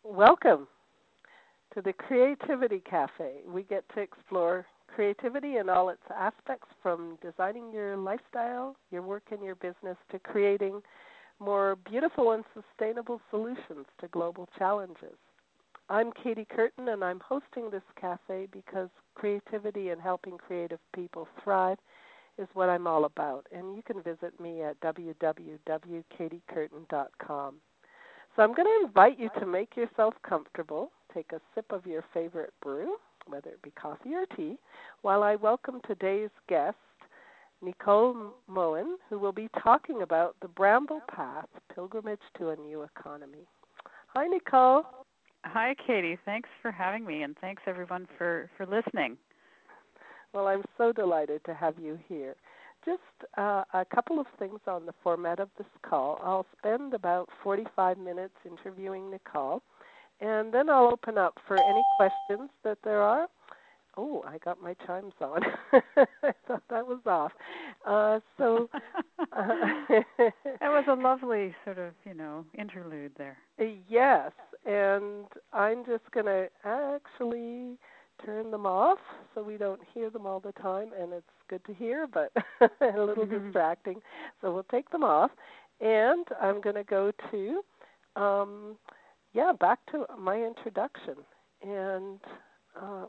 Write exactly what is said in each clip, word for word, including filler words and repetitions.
Welcome to the Creativity Cafe. We get to explore creativity in all its aspects, from designing your lifestyle, your work, and your business to creating more beautiful and sustainable solutions to global challenges. I'm Katie Curtin, and I'm hosting this cafe because creativity and helping creative people thrive is what I'm all about. And you can visit me at w w w dot katie curtin dot com. So I'm going to invite you to make yourself comfortable, take a sip of your favorite brew, whether it be coffee or tea, while I welcome today's guest, Nicole Moen, who will be talking about the Bramble Path, Pilgrimage to a New Economy. Hi, Nicole. Hi, Katie. Thanks for having me, and thanks, everyone, for, for listening. Well, I'm so delighted to have you here. Just uh, a couple of things on the format of this call. I'll spend about forty-five minutes interviewing Nicole, and then I'll open up for any questions that there are. Oh, I got my chimes on. I thought that was off. Uh, so uh, that was a lovely sort of, you know, interlude there. Yes, and I'm just going to actually turn them off so we don't hear them all the time, and it's good to hear, but a little mm-hmm. distracting. So we'll take them off, and I'm going to go to, um, yeah, back to my introduction. And uh,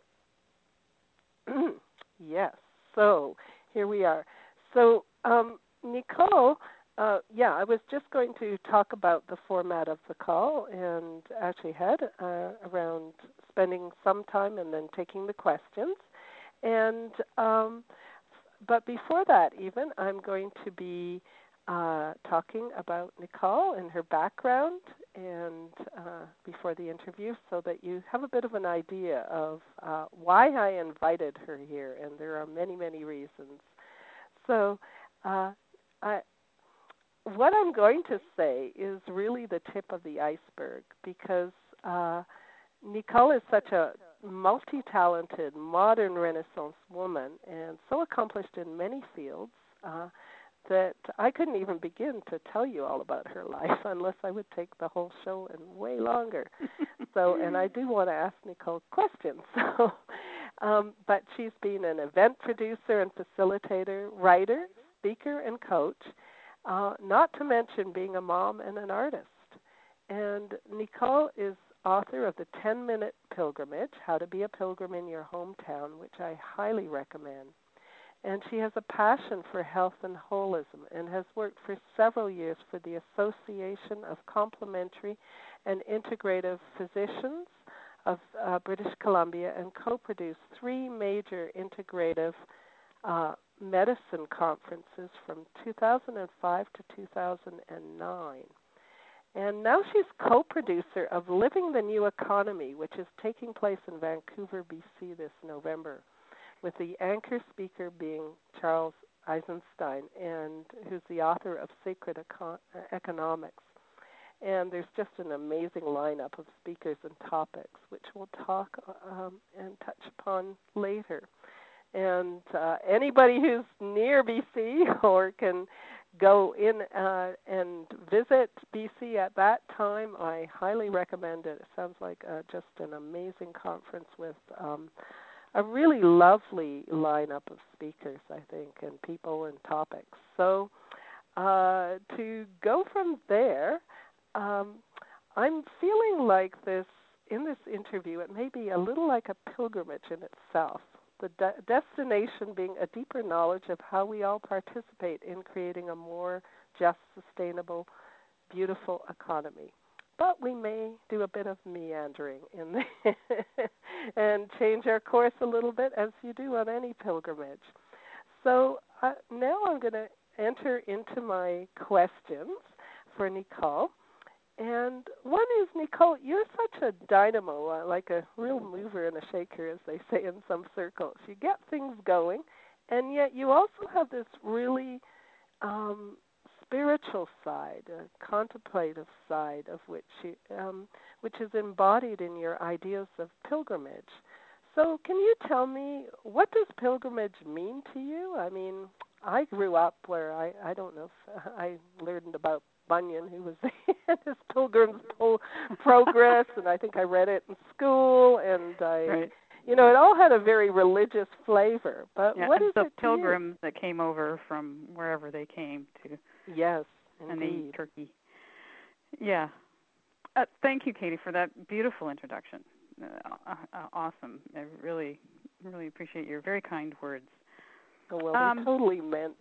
yes, so here we are. So um, Nicole, uh, yeah, I was just going to talk about the format of the call, and actually had uh, around spending some time and then taking the questions. And um, but before that, even, I'm going to be uh, talking about Nicole and her background, and uh, before the interview, so that you have a bit of an idea of uh, why I invited her here. And there are many, many reasons. So, uh, I. What I'm going to say is really the tip of the iceberg, because uh, Nicole is such a multi-talented, modern Renaissance woman and so accomplished in many fields uh, that I couldn't even begin to tell you all about her life unless I would take the whole show and way longer. So, and I do want to ask Nicole questions. So, um, but she's been an event producer and facilitator, writer, speaker, and coach. Uh, not to mention being a mom and an artist. And Nicole is author of the ten-Minute Pilgrimage, How to Be a Pilgrim in Your Hometown, which I highly recommend. And she has a passion for health and holism and has worked for several years for the Association of Complementary and Integrative Physicians of uh, British Columbia, and co-produced three major integrative uh, medicine conferences from two thousand five to two thousand nine. And now she's co-producer of Living the New Economy, which is taking place in Vancouver, B C this November, with the anchor speaker being Charles Eisenstein, and who's the author of Sacred Econ- Economics. And there's just an amazing lineup of speakers and topics, which we'll talk um, and touch upon later. And uh, anybody who's near B C or can go in uh, and visit B C at that time, I highly recommend it. It sounds like uh, just an amazing conference with um, a really lovely lineup of speakers, I think, and people and topics. So uh, to go from there, um, I'm feeling like this, in this interview, it may be a little like a pilgrimage in itself. The de- destination being a deeper knowledge of how we all participate in creating a more just, sustainable, beautiful economy. But we may do a bit of meandering in the and change our course a little bit, as you do on any pilgrimage. So uh, now I'm going to enter into my questions for Nicole. And one is, Nicole, you're such a dynamo, uh, like a real mover and a shaker, as they say in some circles. You get things going, and yet you also have this really um, spiritual side, a contemplative side of which you, um, which is embodied in your ideas of pilgrimage. So can you tell me, what does pilgrimage mean to you? I mean, I grew up where I, I don't know if I learned about Bunyan, who was his pilgrim's progress, and I think I read it in school, and I, right. you know, it all had a very religious flavor. But Yeah, what and is the it to pilgrims that came over from wherever they came to, you? Yes, and they eat indeed. turkey. Yeah. Uh, thank you, Katie, for that beautiful introduction. Uh, uh, uh, awesome. I really, really appreciate your very kind words. Oh, well, Um, they totally meant.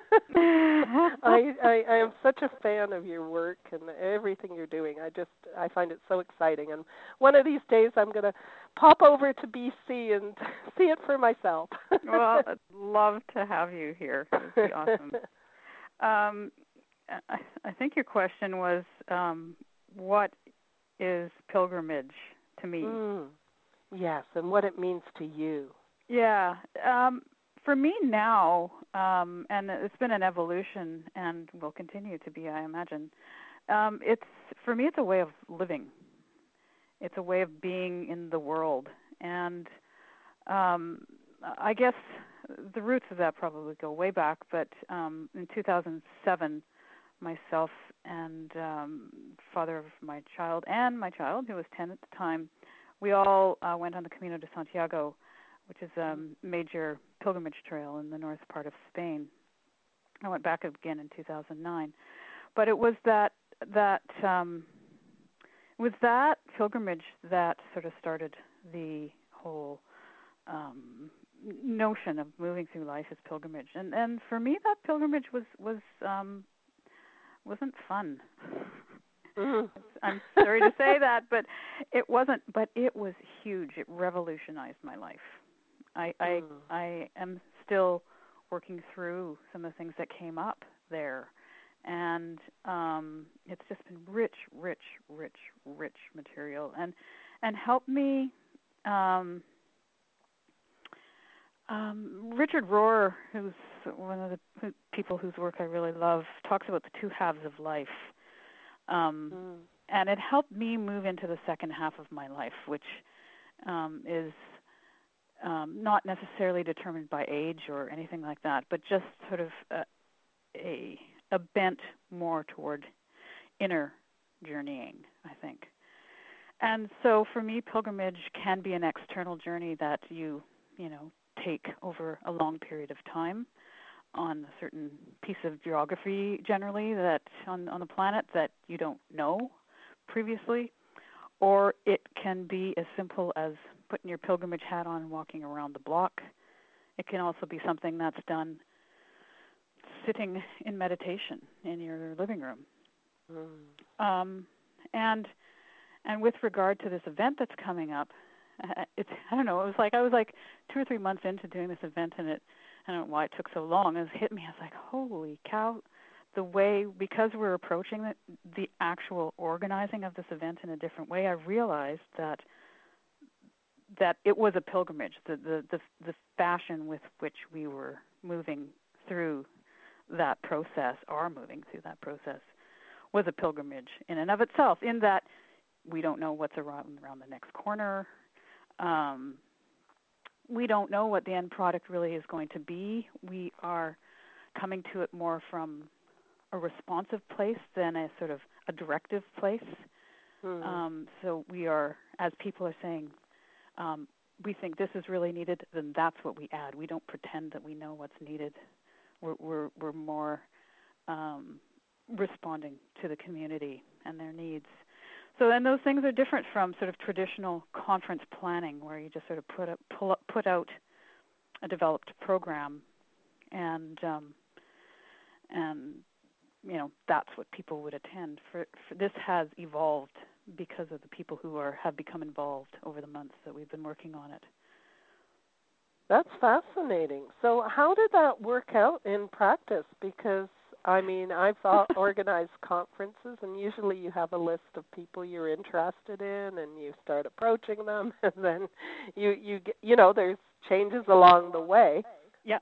I, I I am such a fan of your work and everything you're doing. I just I find it so exciting. And one of these days, I'm going to pop over to B C and see it for myself. Well, I'd love to have you here. It would be awesome. Um, I, I think your question was, um, what is pilgrimage to me? Mm, yes, and what it means to you. Yeah. Um, for me now, um, and it's been an evolution and will continue to be, I imagine, um, it's for me it's a way of living. It's a way of being in the world. And um, I guess the roots of that probably go way back, but um, in two thousand seven, myself and um, father of my child and my child, who was ten at the time, we all uh, went on the Camino de Santiago, which is a major pilgrimage trail in the north part of Spain. I went back again in two thousand nine, but it was that that um, it was that pilgrimage that sort of started the whole um, notion of moving through life as pilgrimage. And and for me, that pilgrimage was was um, wasn't fun. Mm. I'm sorry to say that, but it wasn't. But it was huge. It revolutionized my life. I I, Mm. I am still working through some of the things that came up there, and um, it's just been rich, rich, rich, rich material, and and helped me. Um, um, Richard Rohr, who's one of the people whose work I really love, talks about the two halves of life. Um, Mm. and it helped me move into the second half of my life, which um, is um, not necessarily determined by age or anything like that, but just sort of a, a, a bent more toward inner journeying, I think. And so for me, pilgrimage can be an external journey that you, you know, take over a long period of time on a certain piece of geography generally that on, on the planet that you don't know previously, or it can be as simple as putting your pilgrimage hat on and walking around the block. It can also be something that's done sitting in meditation in your living room. Mm. Um, and and with regard to this event that's coming up, it's I don't know. It was like I was like two or three months into doing this event, and it I don't know why it took so long. It was hit me. I was like, holy cow! The way, because we're approaching the, the actual organizing of this event in a different way, I realized that that it was a pilgrimage. The the the, the fashion with which we were moving through that process, are moving through that process, was a pilgrimage in and of itself. In that we don't know what's around around the next corner. Um, we don't know what the end product really is going to be. We are coming to it more from a responsive place than a sort of a directive place. Mm. Um, so we are, as people are saying, um, we think this is really needed, then that's what we add. We don't pretend that we know what's needed. We're we're, we're more um, responding to the community and their needs. So then those things are different from sort of traditional conference planning, where you just sort of put up, pull up, put out a developed program, and um, and you know that's what people would attend. For, for this has evolved because of the people who are have become involved over the months that we've been working on it. That's fascinating. So how did that work out in practice? Because I mean, I've organized conferences, and usually you have a list of people you're interested in, and you start approaching them, and then you you get, you know, there's changes along the way. Yeah.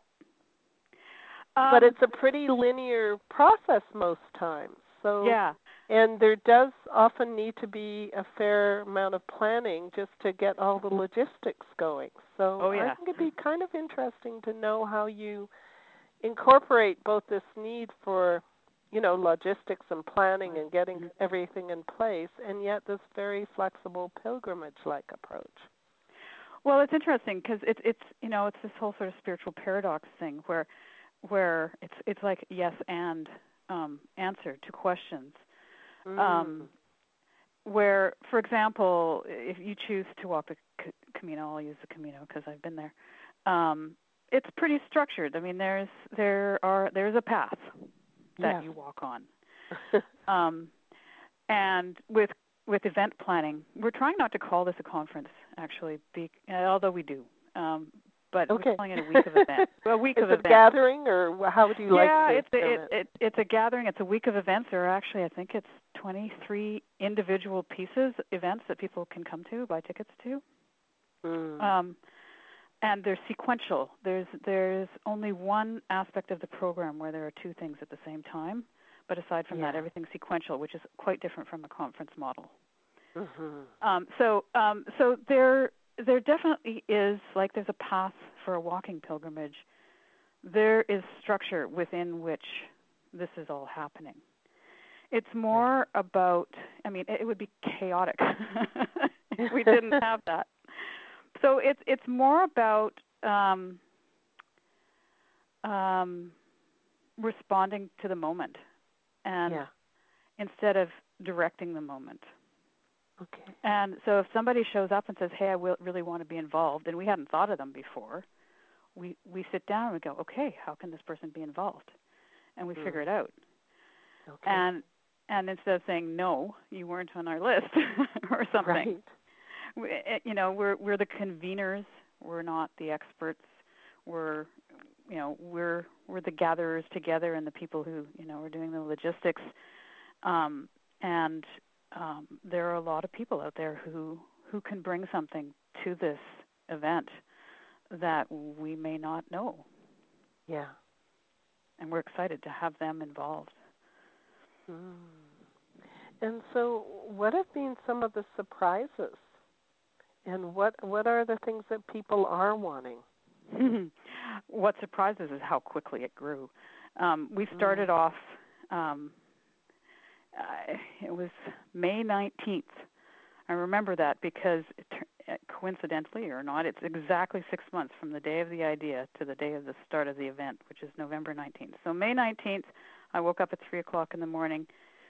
Um, but it's a pretty linear process most times. So yeah. And there does often need to be a fair amount of planning just to get all the logistics going. So oh, yeah. I think it'd be kind of interesting to know how you incorporate both this need for you know, logistics and planning and getting Mm-hmm. everything in place, and yet this very flexible pilgrimage-like approach. Well, it's interesting because it's it's you know it's this whole sort of spiritual paradox thing where where it's it's like yes and um, answer to questions. Mm. Um, where, for example, if you choose to walk the C- Camino, I'll use the Camino because I've been there. Um, it's pretty structured. I mean, there's there are there's a path that Yes. you walk on, um, and with with event planning, we're trying not to call this a conference, actually, be, although we do. Um, but Okay. we're calling it a week of events. A week Is of it events. gathering, or how would you like Yeah, to it's a, term it, it? it, it's a gathering. It's a week of events. Or actually, I think it's twenty-three individual pieces, events that people can come to, buy tickets to. Mm. Um, and they're sequential. There's there's only one aspect of the program where there are two things at the same time. But aside from Yeah. that, everything's sequential, which is quite different from a conference model. Mm-hmm. Um, so um, so there there definitely is, like there's a path for a walking pilgrimage. There is structure within which this is all happening. It's more right. about, I mean, it, it would be chaotic if we didn't have that. So it's it's more about um, um, responding to the moment, and yeah. instead of directing the moment. Okay. And so if somebody shows up and says, hey, I will, really want to be involved, and we hadn't thought of them before, we, we sit down and we go, okay, how can this person be involved? And we mm. figure it out. Okay. And and instead of saying, no, you weren't on our list or something, right. we, you know, we're we're the conveners. We're not the experts. We're, you know, we're we're the gatherers together and the people who, you know, are doing the logistics. Um, and um, there are a lot of people out there who, who can bring something to this event that we may not know. Yeah. And we're excited to have them involved. Mm. And so what have been some of the surprises? And what what are the things that people are wanting? What surprises is how quickly it grew. Um, we started mm. off, um, uh, it was May nineteenth. I remember that because it, coincidentally or not, it's exactly six months from the day of the idea to the day of the start of the event, which is November nineteenth. So May nineteenth, I woke up at three o'clock in the morning,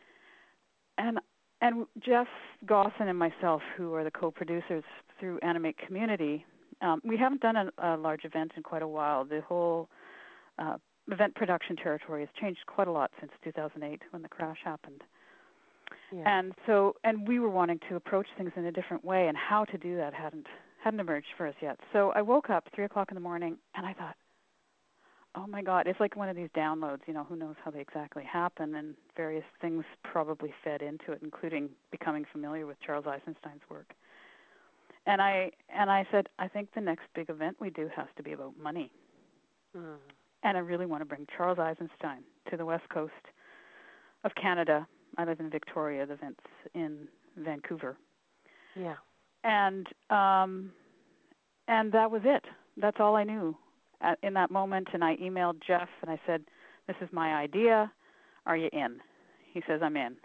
and and Jeff Gosson and myself, who are the co-producers through Animate Community, um, we haven't done a, a large event in quite a while. The whole uh, event production territory has changed quite a lot since two thousand eight when the crash happened. Yeah. And so, and we were wanting to approach things in a different way, and how to do that hadn't hadn't emerged for us yet. So I woke up three o'clock in the morning, and I thought, oh my God, it's like one of these downloads. You know, who knows how they exactly happen, and various things probably fed into it, including becoming familiar with Charles Eisenstein's work. And I and I said, I think the next big event we do has to be about money. Mm. And I really want to bring Charles Eisenstein to the west coast of Canada. I live in Victoria. The event's in Vancouver. Yeah. And um, and that was it. That's all I knew at, in that moment. And I emailed Jeff and I said, "This is my idea. Are you in?" He says, "I'm in."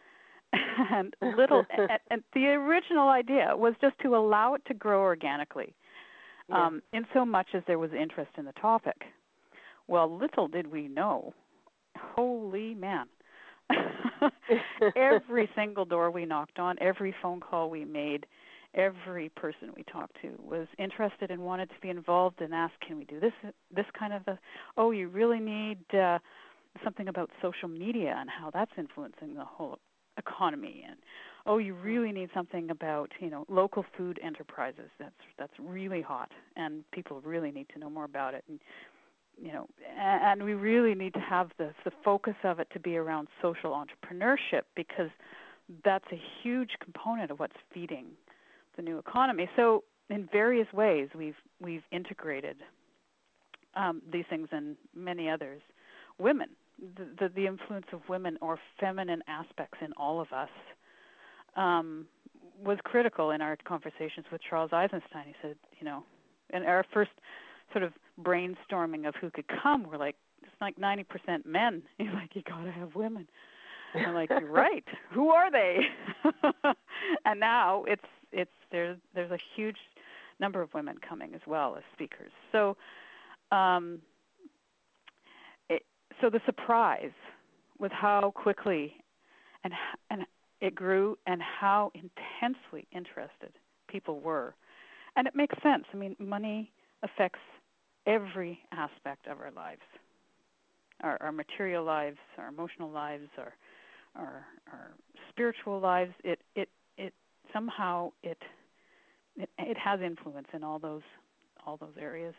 and little and, and the original idea was just to allow it to grow organically, yeah. um, in so much as there was interest in the topic. Well, little did we know, holy man. Every single door we knocked on, every phone call we made, every person we talked to was interested and wanted to be involved and asked, can we do this this kind of a, oh, you really need uh, something about social media and how that's influencing the whole economy, and oh, you really need something about, you know, local food enterprises. That's that's really hot, and people really need to know more about it. And you know, and we really need to have the the focus of it to be around social entrepreneurship, because that's a huge component of what's feeding the new economy. So in various ways, we've we've integrated um, these things and many others. Women, the, the the influence of women or feminine aspects in all of us um, was critical in our conversations with Charles Eisenstein. He said, you know, in our first sort of brainstorming of who could come, we're like, like ninety percent men. You're like, you got to have women. And I'm like, you're right. Who are they? And now it's it's there's there's a huge number of women coming as well as speakers. So, um, it, so the surprise was how quickly and and it grew and how intensely interested people were. And it makes sense. I mean, money affects every aspect of our lives, our, our material lives, our emotional lives, our, our our spiritual lives. It it it somehow it it, it has influence in all those all those areas.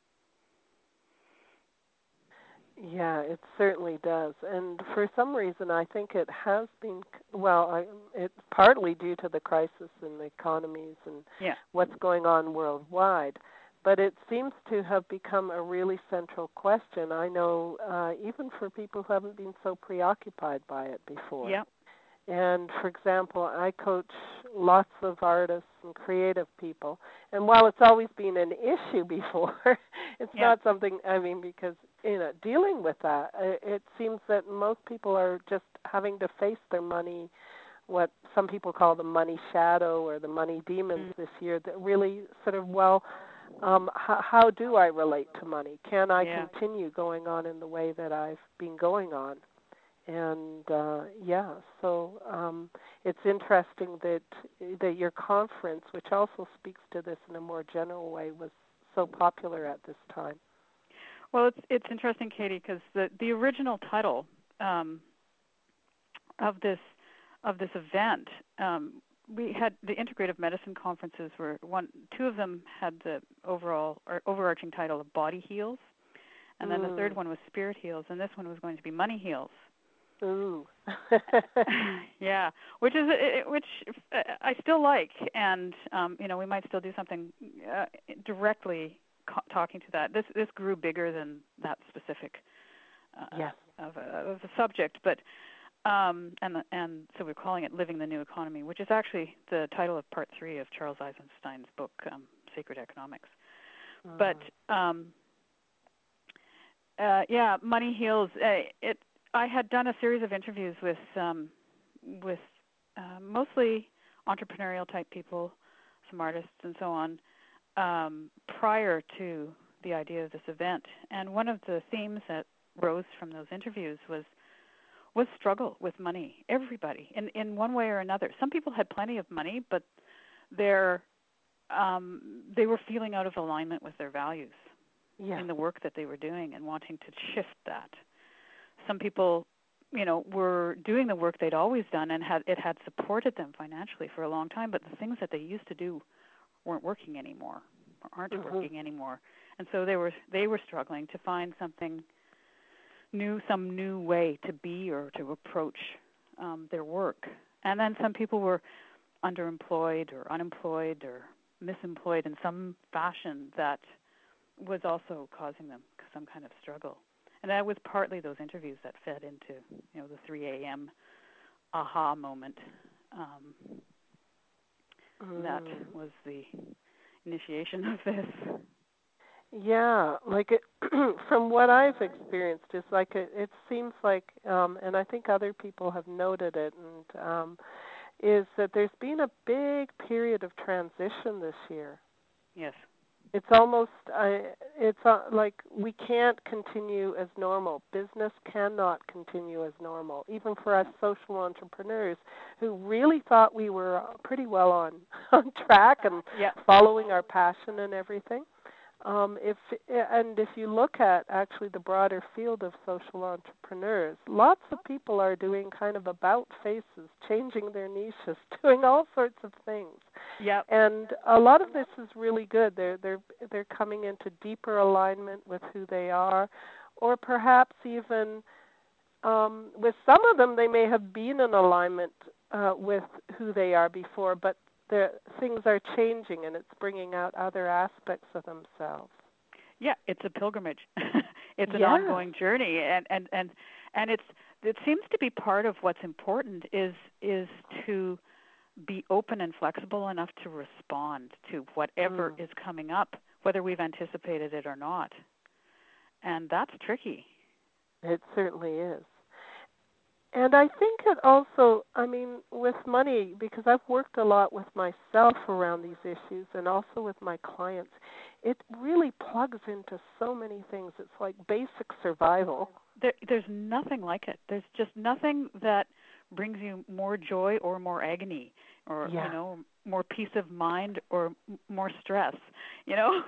Yeah, it certainly does. And for some reason, I think it has been, well, I, it's partly due to the crisis in the economies and yeah. what's going on worldwide. But it seems to have become a really central question. I know uh, even for people who haven't been so preoccupied by it before. Yeah. And, for example, I coach lots of artists and creative people. And while it's always been an issue before, it's yeah. not something, I mean, because, you know, dealing with that, it seems that most people are just having to face their money, what some people call the money shadow or the money demons mm-hmm. this year, that really sort of, well, um, how, how do I relate to money? Can I yeah. continue going on in the way that I've been going on? And uh, yeah, so um, it's interesting that that your conference, which also speaks to this in a more general way, was so popular at this time. Well, it's it's interesting, Katie, because the the original title um, of this of this event, um, we had the integrative medicine conferences were one. Two of them had the overall or overarching title of Body Heals, and then mm. the third one was Spirit Heals, and this one was going to be Money Heals. Ooh. Yeah, which is which I still like, and um, you know, we might still do something uh, directly co- talking to that. This this grew bigger than that specific uh, yes. of, a, of a subject, but um, and and so we're calling it Living the New Economy, which is actually the title of part three of Charles Eisenstein's book, um, Sacred Economics. Mm. But um, uh, yeah, Money Heals. Uh, it. I had done a series of interviews with um, with uh, mostly entrepreneurial type people, some artists and so on, um, prior to the idea of this event. And one of the themes that rose from those interviews was was struggle with money. Everybody, in in one way or another. Some people had plenty of money, but they're um, they were feeling out of alignment with their values yeah. in the work that they were doing and wanting to shift that. Some people, you know, were doing the work they'd always done and had it had supported them financially for a long time, but the things that they used to do weren't working anymore, or aren't mm-hmm. working anymore, and so they were they were struggling to find something new, some new way to be or to approach um, their work. And then some people were underemployed or unemployed or misemployed in some fashion that was also causing them some kind of struggle. And that was partly those interviews that fed into, you know, the three a.m. aha moment. Um, mm. That was the initiation of this. Yeah, like it, from what I've experienced, it's like it, it seems like, um, and I think other people have noted it, and um, is that there's been a big period of transition this year. Yes. It's almost, uh, it's uh, like we can't continue as normal. Business cannot continue as normal, even for us social entrepreneurs who really thought we were pretty well on, on track and yeah. following our passion and everything. Um, if and if you look at actually the broader field of social entrepreneurs, lots of people are doing kind of about faces, changing their niches, doing all sorts of things. Yep. And a lot of this is really good. They're they're they're coming into deeper alignment with who they are, or perhaps even um, with some of them they may have been in alignment uh, with who they are before, but the things are changing, and it's bringing out other aspects of themselves. Yeah, it's a pilgrimage. It's an yeah. ongoing journey, and, and, and, and it's it seems to be part of what's important is is to be open and flexible enough to respond to whatever mm. is coming up, whether we've anticipated it or not. And that's tricky. It certainly is. And I think it also, I mean, with money, because I've worked a lot with myself around these issues and also with my clients, it really plugs into so many things. It's like basic survival. There, there's nothing like it. There's just nothing that brings you more joy or more agony or, you Yeah. know, more peace of mind or m- more stress, you know?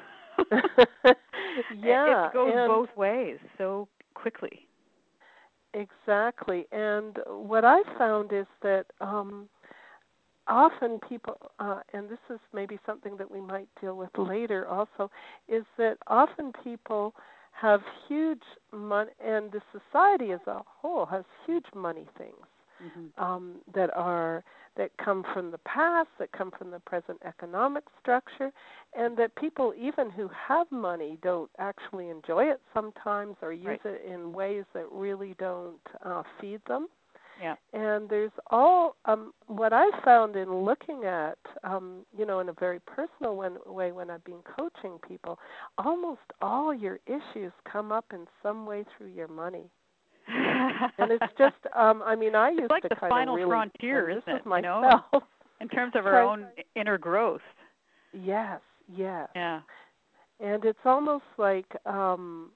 Yeah, It goes and both ways so quickly. exactly. And what I found is that um, often people, uh, and this is maybe something that we might deal with later also, is that often people have huge money, and the society as a whole has huge money things Mm-hmm. um, that are that come from the past, that come from the present economic structure, and that people even who have money don't actually enjoy it sometimes or use Right. it in ways that really don't uh, feed them. Yeah. And there's all um, what I found in looking at, um, you know, in a very personal one, way when I've been coaching people, almost all your issues come up in some way through your money. And it's just, um, I mean, I It's used like to the kind of final really, frontier, and this isn't is it? You know, in, myself. in terms of our try, own inner growth. yes, yes. Yeah. And it's almost like, um,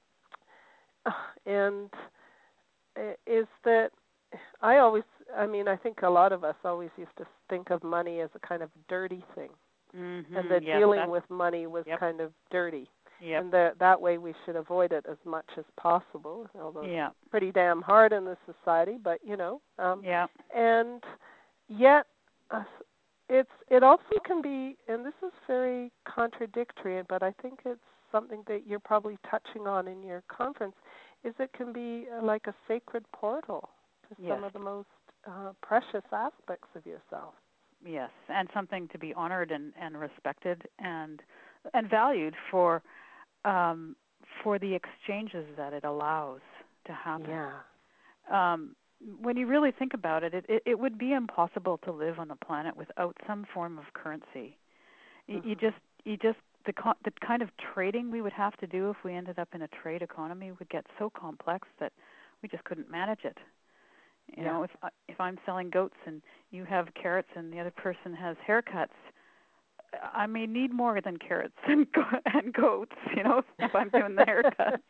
and is that I always, I mean, I think a lot of us always used to think of money as a kind of dirty thing, and Mhm. that Yes, dealing that's with money was yep. kind of dirty, Yep. and that that way we should avoid it as much as possible. Although it's Yeah. pretty damn hard in this society, but you know, um, Yeah. and yet uh, it's it also can be, and this is very contradictory, but I think it's something that you're probably touching on in your conference, is it can be uh, like a sacred portal to Yes. some of the most uh, precious aspects of yourself. Yes, and something to be honored and, and respected and and valued for um, for the exchanges that it allows to happen. Yeah. Um, when you really think about it, it, it, it would be impossible to live on the planet without some form of currency. You, Mm-hmm. you just you just the co- the kind of trading we would have to do if we ended up in a trade economy would get so complex that we just couldn't manage it. You Yeah. know, if I- if I'm selling goats and you have carrots and the other person has haircuts, I may need more than carrots and go- and goats. You know, if I'm doing the haircut.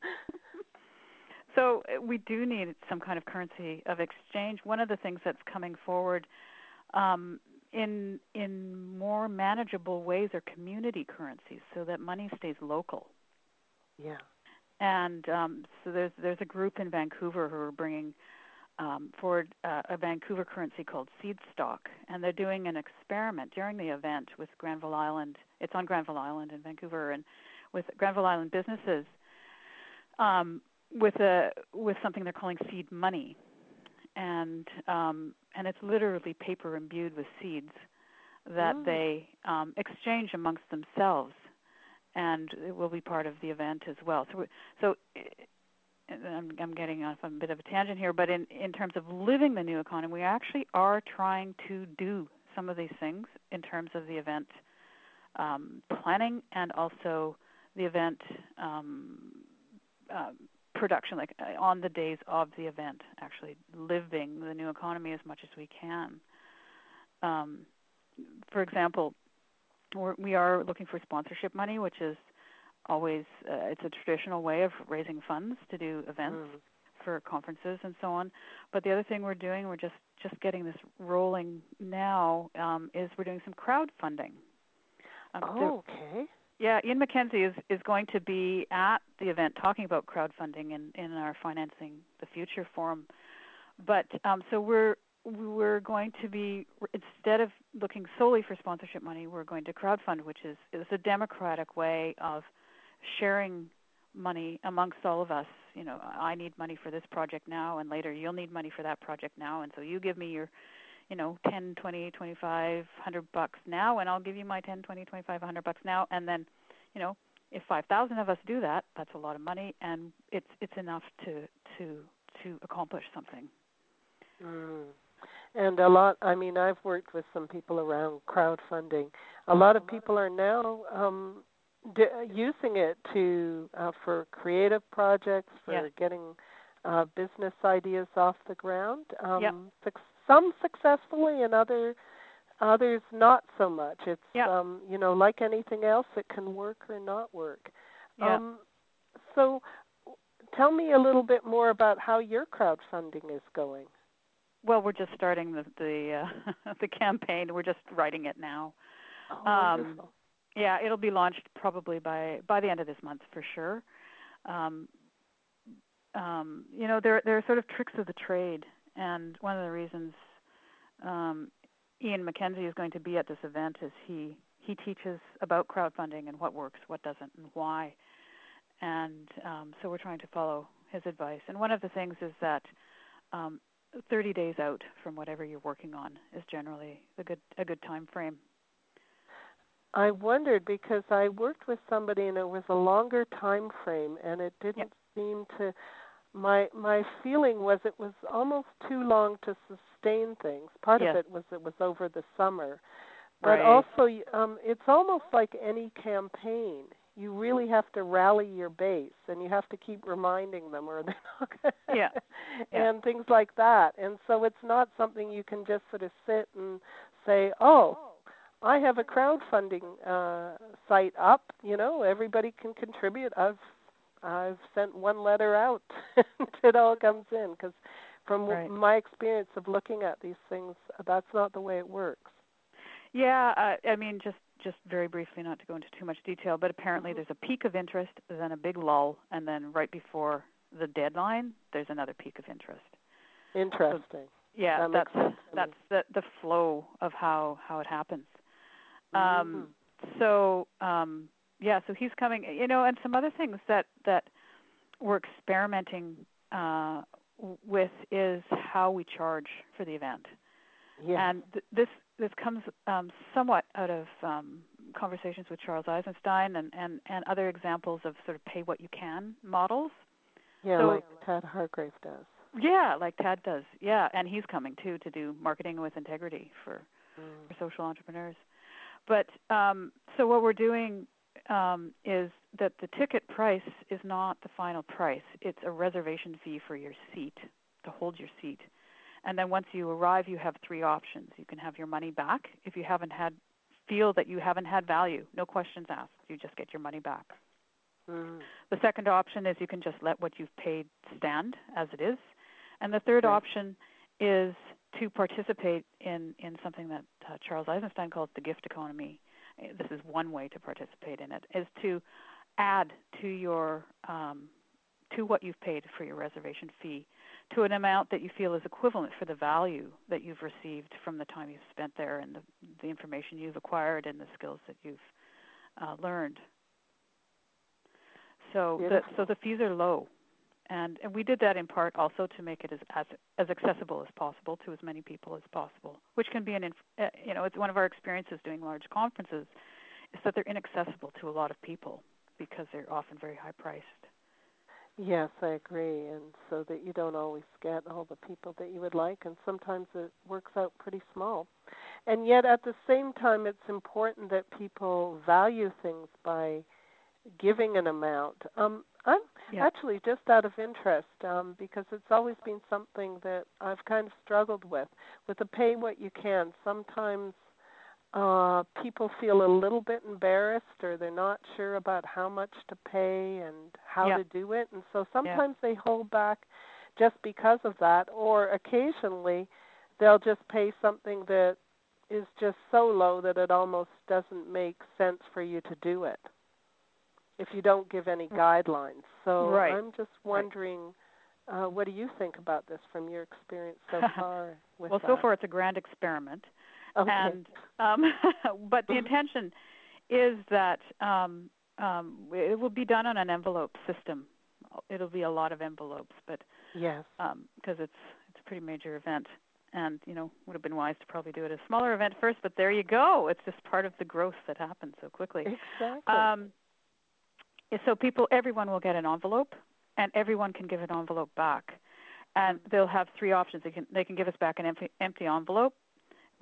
So uh, we do need some kind of currency of exchange. One of the things that's coming forward um, in in more manageable ways are community currencies, so that money stays local. Yeah. And um, so there's there's a group in Vancouver who are bringing um, forward uh, a Vancouver currency called Seed Stock, and they're doing an experiment during the event with Granville Island. It's on Granville Island in Vancouver, and with Granville Island businesses, um, with a with something they're calling seed money, and um, and it's literally paper imbued with seeds that Mm. they um, exchange amongst themselves, and it will be part of the event as well. So so. I'm, I'm getting off on a bit of a tangent here, but in, in terms of living the new economy, we actually are trying to do some of these things in terms of the event um, planning and also the event um, uh, production, like uh, on the days of the event, actually living the new economy as much as we can. Um, for example, we're, we are looking for sponsorship money, which is always uh, it's a traditional way of raising funds to do events Mm. for conferences and so on. But the other thing we're doing, we're just just getting this rolling now, um, is we're doing some crowdfunding. Um, Oh, okay. yeah, Ian McKenzie is, is going to be at the event talking about crowdfunding in, in our Financing the Future forum. But um, so we're we're going to be, instead of looking solely for sponsorship money, we're going to crowdfund, which is is a democratic way of sharing money amongst all of us. You know, I need money for this project now, and later you'll need money for that project now, and so you give me your, you know, ten, twenty, twenty-five, one hundred bucks now, and I'll give you my ten, twenty, twenty-five, one hundred bucks now, and then, you know, if five thousand of us do that, that's a lot of money, and it's it's enough to to to accomplish something. Mm. And a lot, I mean, I've worked with some people around crowdfunding. A lot of people are now um, d- using it to uh, for creative projects, for Yeah. getting uh, business ideas off the ground. Yep. Um, suc- some successfully, and other others not so much. It's Yep. um, you know, like anything else, it can work or not work. Yeah. Um, so, tell me a little bit more about how your crowdfunding is going. Well, we're just starting the the uh, the campaign. We're just writing it now. Oh, Um, wonderful. yeah, it'll be launched probably by by the end of this month for sure. Um, um, you know, there there are sort of tricks of the trade, and one of the reasons um, Ian McKenzie is going to be at this event is he he teaches about crowdfunding and what works, what doesn't, and why. And um, so we're trying to follow his advice. And one of the things is that um, thirty days out from whatever you're working on is generally a good a good time frame. I wondered because I worked with somebody and it was a longer time frame, and it Yep. didn't seem to. My my feeling was it was almost too long to sustain things. Part of Yes. it was it was over the summer, but Right. also um, it's almost like any campaign. You really have to rally your base, and you have to keep reminding them, or they're not gonna Yeah. Yeah. and things like that. And so it's not something you can just sort of sit and say, "Oh, I have a crowdfunding uh, site up. You know, everybody can contribute. I've I've sent one letter out, and it all comes in." Because from Right. my experience of looking at these things, that's not the way it works. Yeah. Uh, I mean, just just very briefly, not to go into too much detail, but apparently Mm-hmm. there's a peak of interest, then a big lull, and then right before the deadline, there's another peak of interest. Interesting. So, yeah, that that's makes sense to that's me. the the flow of how how it happens. Mm-hmm. Um, so um, yeah, so he's coming, you know, and some other things that that we're experimenting uh, with is how we charge for the event, Yes. and th- this this comes um, somewhat out of um, conversations with Charles Eisenstein and, and, and other examples of sort of pay what you can models. Yeah, So, like Tad Hargrave does. yeah, like Tad does. Yeah, and he's coming too to do marketing with integrity for, Mm. for social entrepreneurs. But um, so what we're doing um, is that the ticket price is not the final price. It's a reservation fee for your seat, to hold your seat. And then once you arrive, you have three options. You can have your money back if you haven't had feel that you haven't had value. No questions asked. You just get your money back. Mm. The second option is you can just let what you've paid stand as it is. And the third Right. option is to participate in, in something that uh, Charles Eisenstein calls the gift economy. This is one way to participate in it, is to add to your um, to what you've paid for your reservation fee to an amount that you feel is equivalent for the value that you've received from the time you've spent there and the, the information you've acquired and the skills that you've uh, learned. So the so the fees are low, and and we did that in part also to make it as as, as accessible as possible to as many people as possible, which can be an uh, you know it's one of our experiences doing large conferences is that they're inaccessible to a lot of people because they're often very high priced. Yes, I agree, and so that you don't always get all the people that you would like, and sometimes it works out pretty small. And yet at the same time, it's important that people value things by giving an amount. Um, I'm Yeah. actually just out of interest, um, because it's always been something that I've kind of struggled with. With the pay what you can, sometimes uh, people feel a little bit embarrassed, or they're not sure about how much to pay and how Yeah. to do it, and so Yeah. sometimes they hold back just because of that, or occasionally they'll just pay something that is just so low that it almost doesn't make sense for you to do it if you don't give any guidelines. So Right. I'm just wondering, uh, what do you think about this from your experience so far with well, that? so far it's a grand experiment. Okay. And um, but the intention is that um, um, it will be done on an envelope system. It'll be a lot of envelopes, but yes, um, because it's it's a pretty major event, and you know would have been wise to probably do it a smaller event first. But there you go. It's just part of the growth that happens so quickly. exactly. Um, so people, everyone will get an envelope, and everyone can give an envelope back, and they'll have three options. They can they can give us back an empty, empty envelope,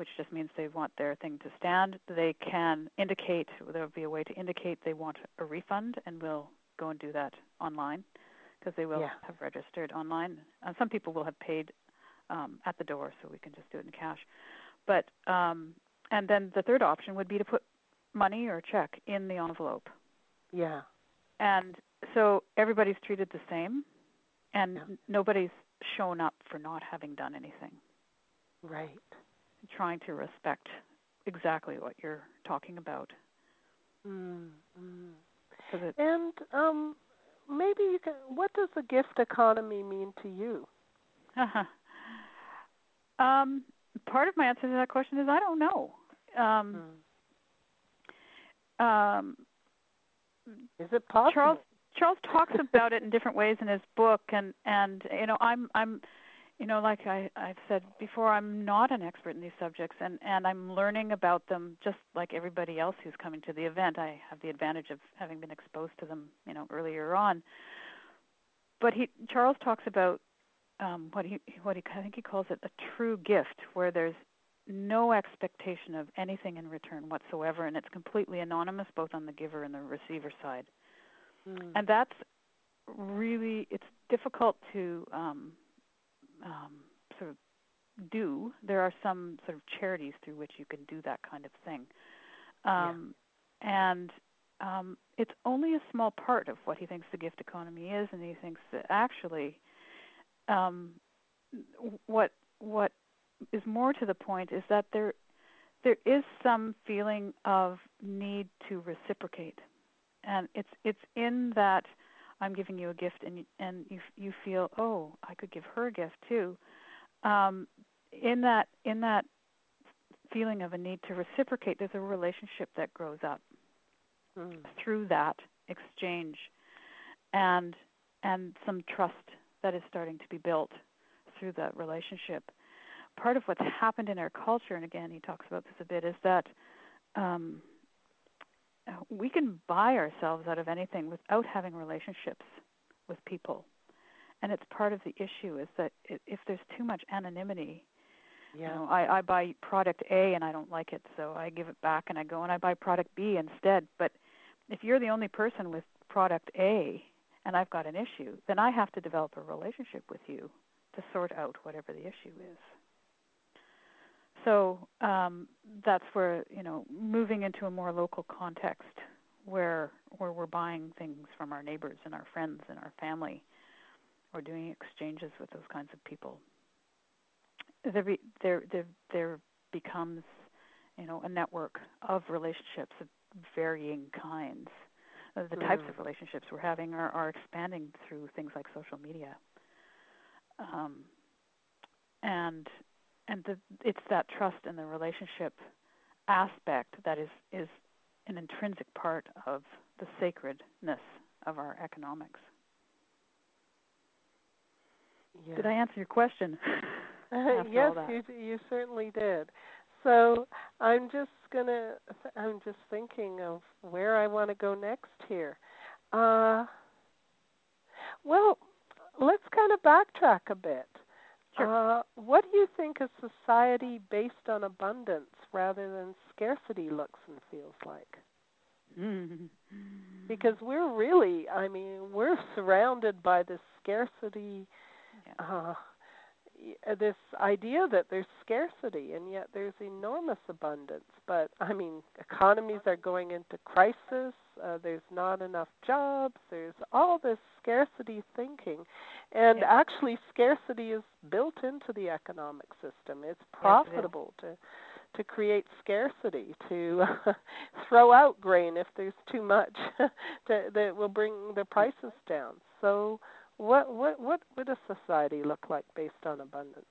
which just means they want their thing to stand. They can indicate, there will be a way to indicate they want a refund, and we'll go and do that online because they will Yeah. have registered online. Uh, some people will have paid um, at the door, so we can just do it in cash. But um, and then the third option would be to put money or a check in the envelope. Yeah. And so everybody's treated the same, and Yeah. n- nobody's shown up for not having done anything. Right. Trying to respect exactly what you're talking about. Mm, mm. 'Cause it, And um, maybe you can. What does the gift economy mean to you? um, part of my answer to that question is I don't know. Um, Mm. um, Is it possible? Charles Charles talks about it in different ways in his book, and and you know I'm I'm you know like I I've said before, I'm not an expert in these subjects, and and I'm learning about them just like everybody else who's coming to the event. I have the advantage of having been exposed to them, you know, earlier on. But he Charles talks about um, what he what he I think he calls it a true gift, where there's no expectation of anything in return whatsoever, and it's completely anonymous both on the giver and the receiver side. Mm. And that's really, it's difficult to um, um, sort of do. There are some sort of charities through which you can do that kind of thing. Um, yeah. And um, it's only a small part of what he thinks the gift economy is, and he thinks that actually um, what what is more to the point is that there there is some feeling of need to reciprocate, and it's it's in that I'm giving you a gift, and and you you feel, oh, I could give her a gift too. Um, in that in that feeling of a need to reciprocate, there's a relationship that grows up mm. through that exchange, and and some trust that is starting to be built through that relationship. Part of what's happened in our culture, and again, he talks about this a bit, is that um, we can buy ourselves out of anything without having relationships with people. And it's part of the issue is that if there's too much anonymity, yeah. you know, I, I buy product A and I don't like it, so I give it back and I go and I buy product B instead. But if you're the only person with product A and I've got an issue, then I have to develop a relationship with you to sort out whatever the issue is. So um, that's where, you know, moving into a more local context where where we're buying things from our neighbors and our friends and our family, or doing exchanges with those kinds of people, there be, there there there becomes, you know, a network of relationships of varying kinds. Uh, the mm. types of relationships we're having are, are expanding through things like social media, um, and and the, it's that trust and the relationship aspect that is is an intrinsic part of the sacredness of our economics. Yeah. Did I answer your question? Uh, yes, you you certainly did. So I'm just gonna. I'm just thinking of where I want to go next here. Uh, well, let's kind of backtrack a bit. Sure. Uh, what do you think a society based on abundance rather than scarcity looks and feels like? Mm-hmm. Because we're really, I mean, we're surrounded by this scarcity, yeah. uh, this idea that there's scarcity, and yet there's enormous abundance. But, I mean, economies are going into crisis. Uh, there's not enough jobs. There's all this scarcity thinking. And yeah. actually, scarcity is built into the economic system. It's profitable yes, it to, to create scarcity, to uh, throw out grain if there's too much to, that will bring the prices down. So What what what would a society look like based on abundance?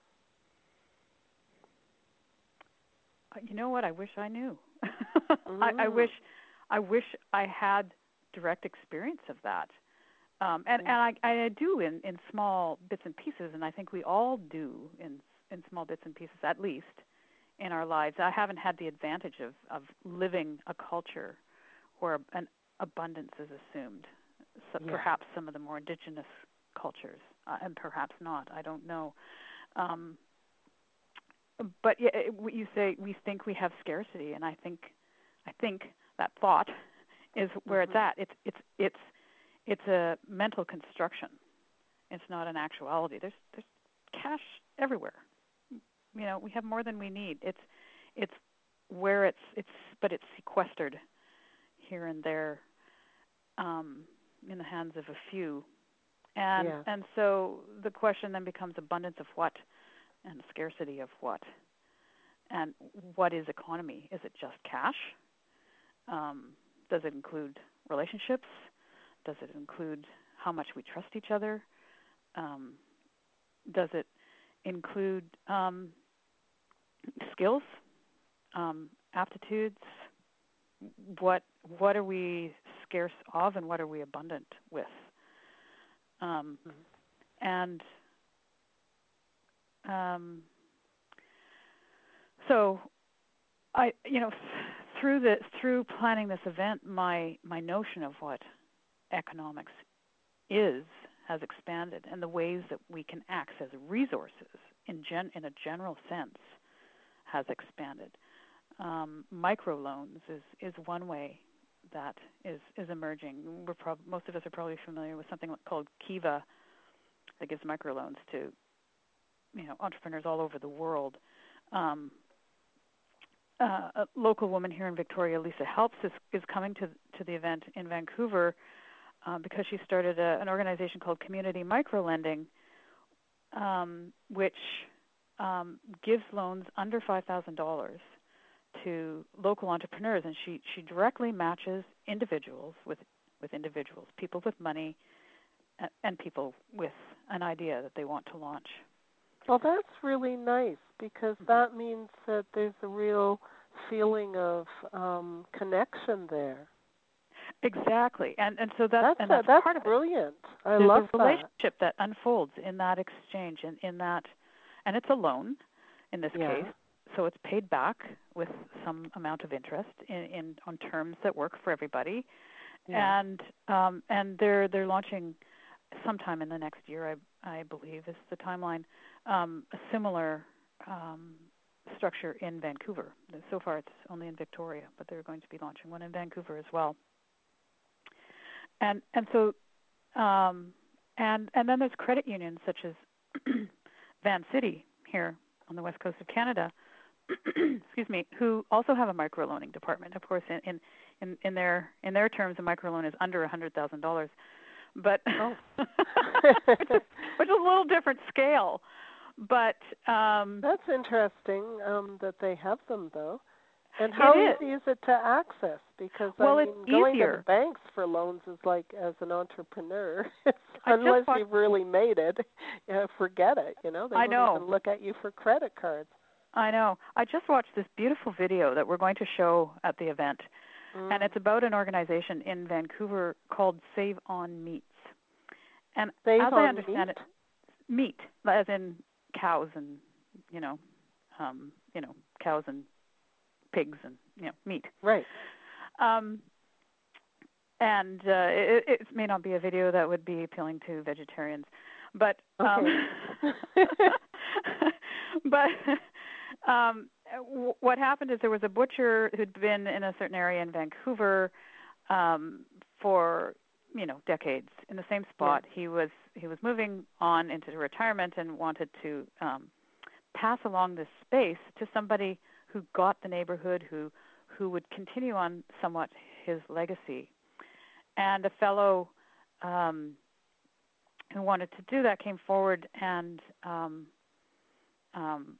You know what? I wish I knew. mm. I, I wish I wish I had direct experience of that. Um, and and I, I do in, in small bits and pieces, and I think we all do in in small bits and pieces, at least in our lives. I haven't had the advantage of, of living a culture where an abundance is assumed. So yeah. Perhaps some of the more indigenous cultures, uh, and perhaps not. I don't know. Um, but yeah, it- what you say, we think we have scarcity, and I think, I think that thought is where Mm-hmm. it's at. It's it's it's it's a mental construction. It's not an actuality. There's there's cash everywhere. You know, we have more than we need. It's it's where it's it's but it's sequestered here and there, um, in the hands of a few. And Yeah. and so the question then becomes abundance of what and scarcity of what. And what is economy? Is it just cash? Um, does it include relationships? Does it include how much we trust each other? Um, does it include um, skills, um, aptitudes? What what are we scarce of, and what are we abundant with? Um, Mm-hmm. and um, so, I you know through the through planning this event, my my notion of what economics is has expanded, and the ways that we can access resources in gen in a general sense has expanded. Um, microloans is, is one way that is, is emerging. We're prob- most of us are probably familiar with something called Kiva that gives microloans to, you know, entrepreneurs all over the world. Um, uh, a local woman here in Victoria, Lisa Helps, is, is coming to to the event in Vancouver uh, because she started a, an organization called Community Microlending, um, which um, gives loans under five thousand dollars to local entrepreneurs, and she, she directly matches individuals with, with individuals, people with money, and, and people with an idea that they want to launch. Well, that's really nice because that means that there's a real feeling of um, connection there. Exactly, and and so that's That's and a, that's that's part of it. brilliant. I There's love a that. relationship that unfolds in that exchange, in, in that, and it's a loan in this Yeah. case, so it's paid back with some amount of interest in, in on terms that work for everybody, Yeah. and um, and they're they're launching sometime in the next year, I I believe is the timeline, um, a similar um, structure in Vancouver. So far, it's only in Victoria, but they're going to be launching one in Vancouver as well. And and so um, and and then there's credit unions such as Vancity here on the west coast of Canada, excuse me, who also have a microloaning department. Of course, in in, in their in their terms, a microloan is under a hundred thousand dollars, but Oh. which, is, which is a little different scale. But um, that's interesting um, that they have them though. And how it easy is. is it to access? Because Well, I it's mean, going to easier. the banks for loans is like, as an entrepreneur, I unless just watched, you've really made it, uh, forget it. You know, they I won't know. even look at you for credit cards. I know. I just watched this beautiful video that we're going to show at the event, Mm. and it's about an organization in Vancouver called Save on Meats. And Save as on I understand meat? it, meat, as in cows and you know, um, you know, cows and pigs and you know, meat. Right. Um, and uh, it, it may not be a video that would be appealing to vegetarians, but um, okay. but um, w- what happened is there was a butcher who'd been in a certain area in Vancouver um, for you know decades in the same spot. Yeah. He was he was moving on into retirement and wanted to um, pass along this space to somebody who got the neighborhood, who who would continue on somewhat his legacy. And a fellow um, who wanted to do that came forward and um, um,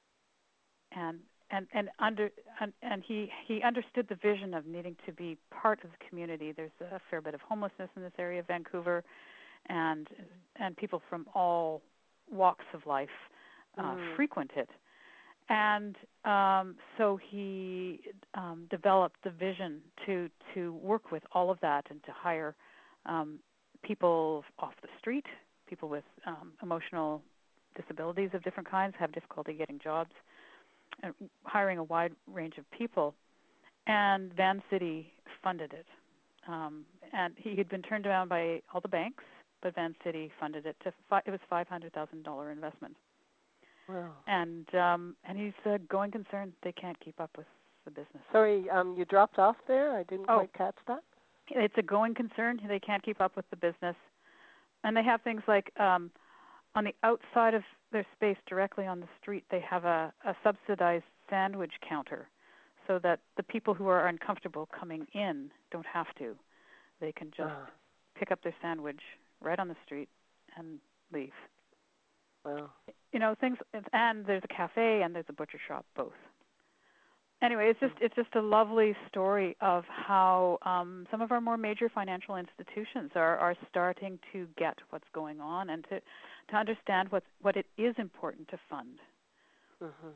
and and and under and, and he he understood the vision of needing to be part of the community. There's a fair bit of homelessness in this area of Vancouver, and and people from all walks of life uh, Mm. frequent it. And um, so he um, developed the vision to to work with all of that and to hire um, people off the street, people with um, emotional disabilities of different kinds, have difficulty getting jobs, and hiring a wide range of people. And Vancity funded it. Um, and he had been turned down by all the banks, but Vancity funded it. To fi- it was a five hundred thousand dollars investment. Wow. And um, and he's a going concern. They can't keep up with the business. Sorry, um, you dropped off there. I didn't Oh, quite catch that. it's a going concern. They can't keep up with the business. And they have things like um, on the outside of their space, directly on the street, they have a, a subsidized sandwich counter so that the people who are uncomfortable coming in don't have to. They can just Ah. pick up their sandwich right on the street and leave. Wow. You know, things, and there's a cafe and there's a butcher shop, both. Anyway, it's just it's just a lovely story of how um, some of our more major financial institutions are, are starting to get what's going on and to to understand what what it is important to fund. Mm-hmm.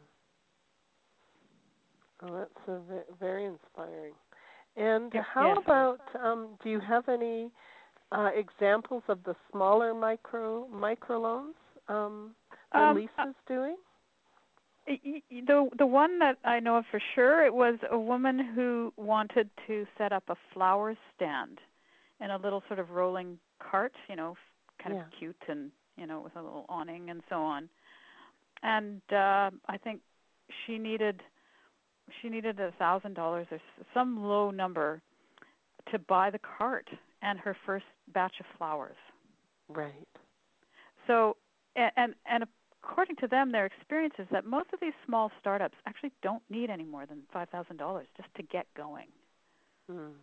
Oh, that's a ve- very inspiring. And Yep. how Yes. about? Um, do you have any uh, examples of the smaller micro microloans um, that Um, Lisa's doing? The the one that I know of for sure, it was a woman who wanted to set up a flower stand in a little sort of rolling cart, you know, kind Yeah. of cute and, you know, with a little awning and so on. And uh, I think she needed she needed a thousand dollars or some low number to buy the cart and her first batch of flowers. Right. So and and, and according to them, their experience is that most of these small startups actually don't need any more than five thousand dollars just to get going. Mm.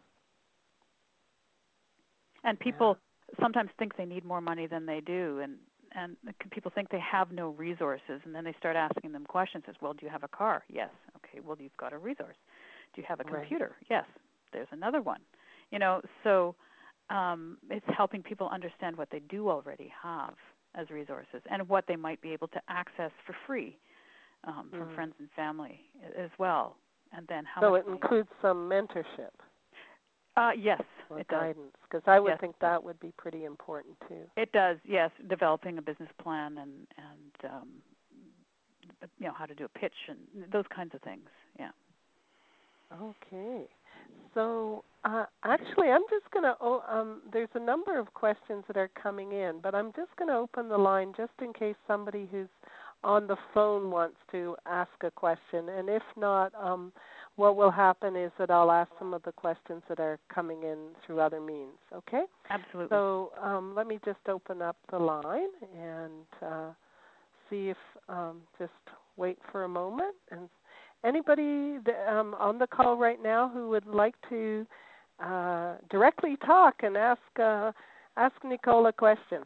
And people yeah. sometimes think they need more money than they do, and, and people think they have no resources, and then they start asking them questions as, well, do you have a car? Yes. Okay, well, you've got a resource. Do you have a computer? Right. Yes. There's another one. You know, so um, it's helping people understand what they do already have as resources and what they might be able to access for free um, from mm. friends and family as well. And then how so much it includes some mentorship. Uh, yes, or it guidance, because I would yes. think that would be pretty important too. It does, yes. Developing a business plan and and um, you know how to do a pitch and those kinds of things. Yeah. Okay. So uh, actually, I'm just going to. Oh, um, there's a number of questions that are coming in, but I'm just going to open the line just in case somebody who's on the phone wants to ask a question, and if not, um, what will happen is that I'll ask some of the questions that are coming in through other means. Okay? Absolutely. So um, let me just open up the line and uh, see if um, just wait for a moment. And anybody um, on the call right now who would like to uh, directly talk and ask uh, ask Nicole a question?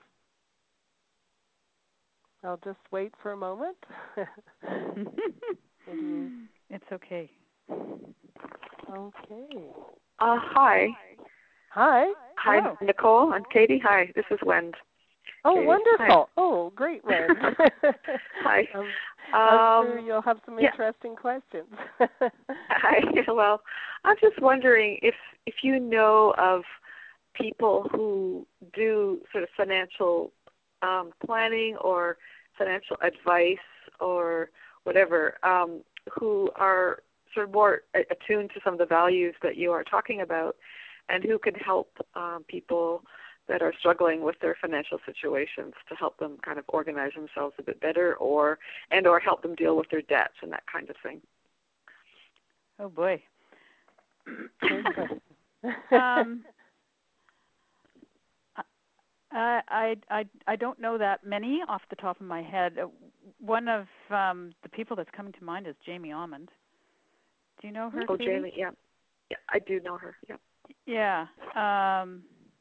I'll just wait for a moment. It's okay. Okay. Uh, hi. Hi. Hi, Hello. Nicole and Katie. Hi, this is Wend. Oh, Katie. wonderful. Hi. Oh, great, Wend. Hi. um, Um, I'm sure you'll have some yeah. interesting questions. Hi. Well, I'm just wondering if if you know of people who do sort of financial um, planning or financial advice or whatever, um, who are sort of more attuned to some of the values that you are talking about, and who can help um, people that are struggling with their financial situations to help them kind of organize themselves a bit better, or and or help them deal with their debts and that kind of thing. Oh boy. um, um, I, I I I don't know that many off the top of my head. One of um, the people that's coming to mind is Jamie Almond. Do you know her? Oh, Katie? Jamie, yeah, yeah, I do know her. Yeah. Yeah. Um,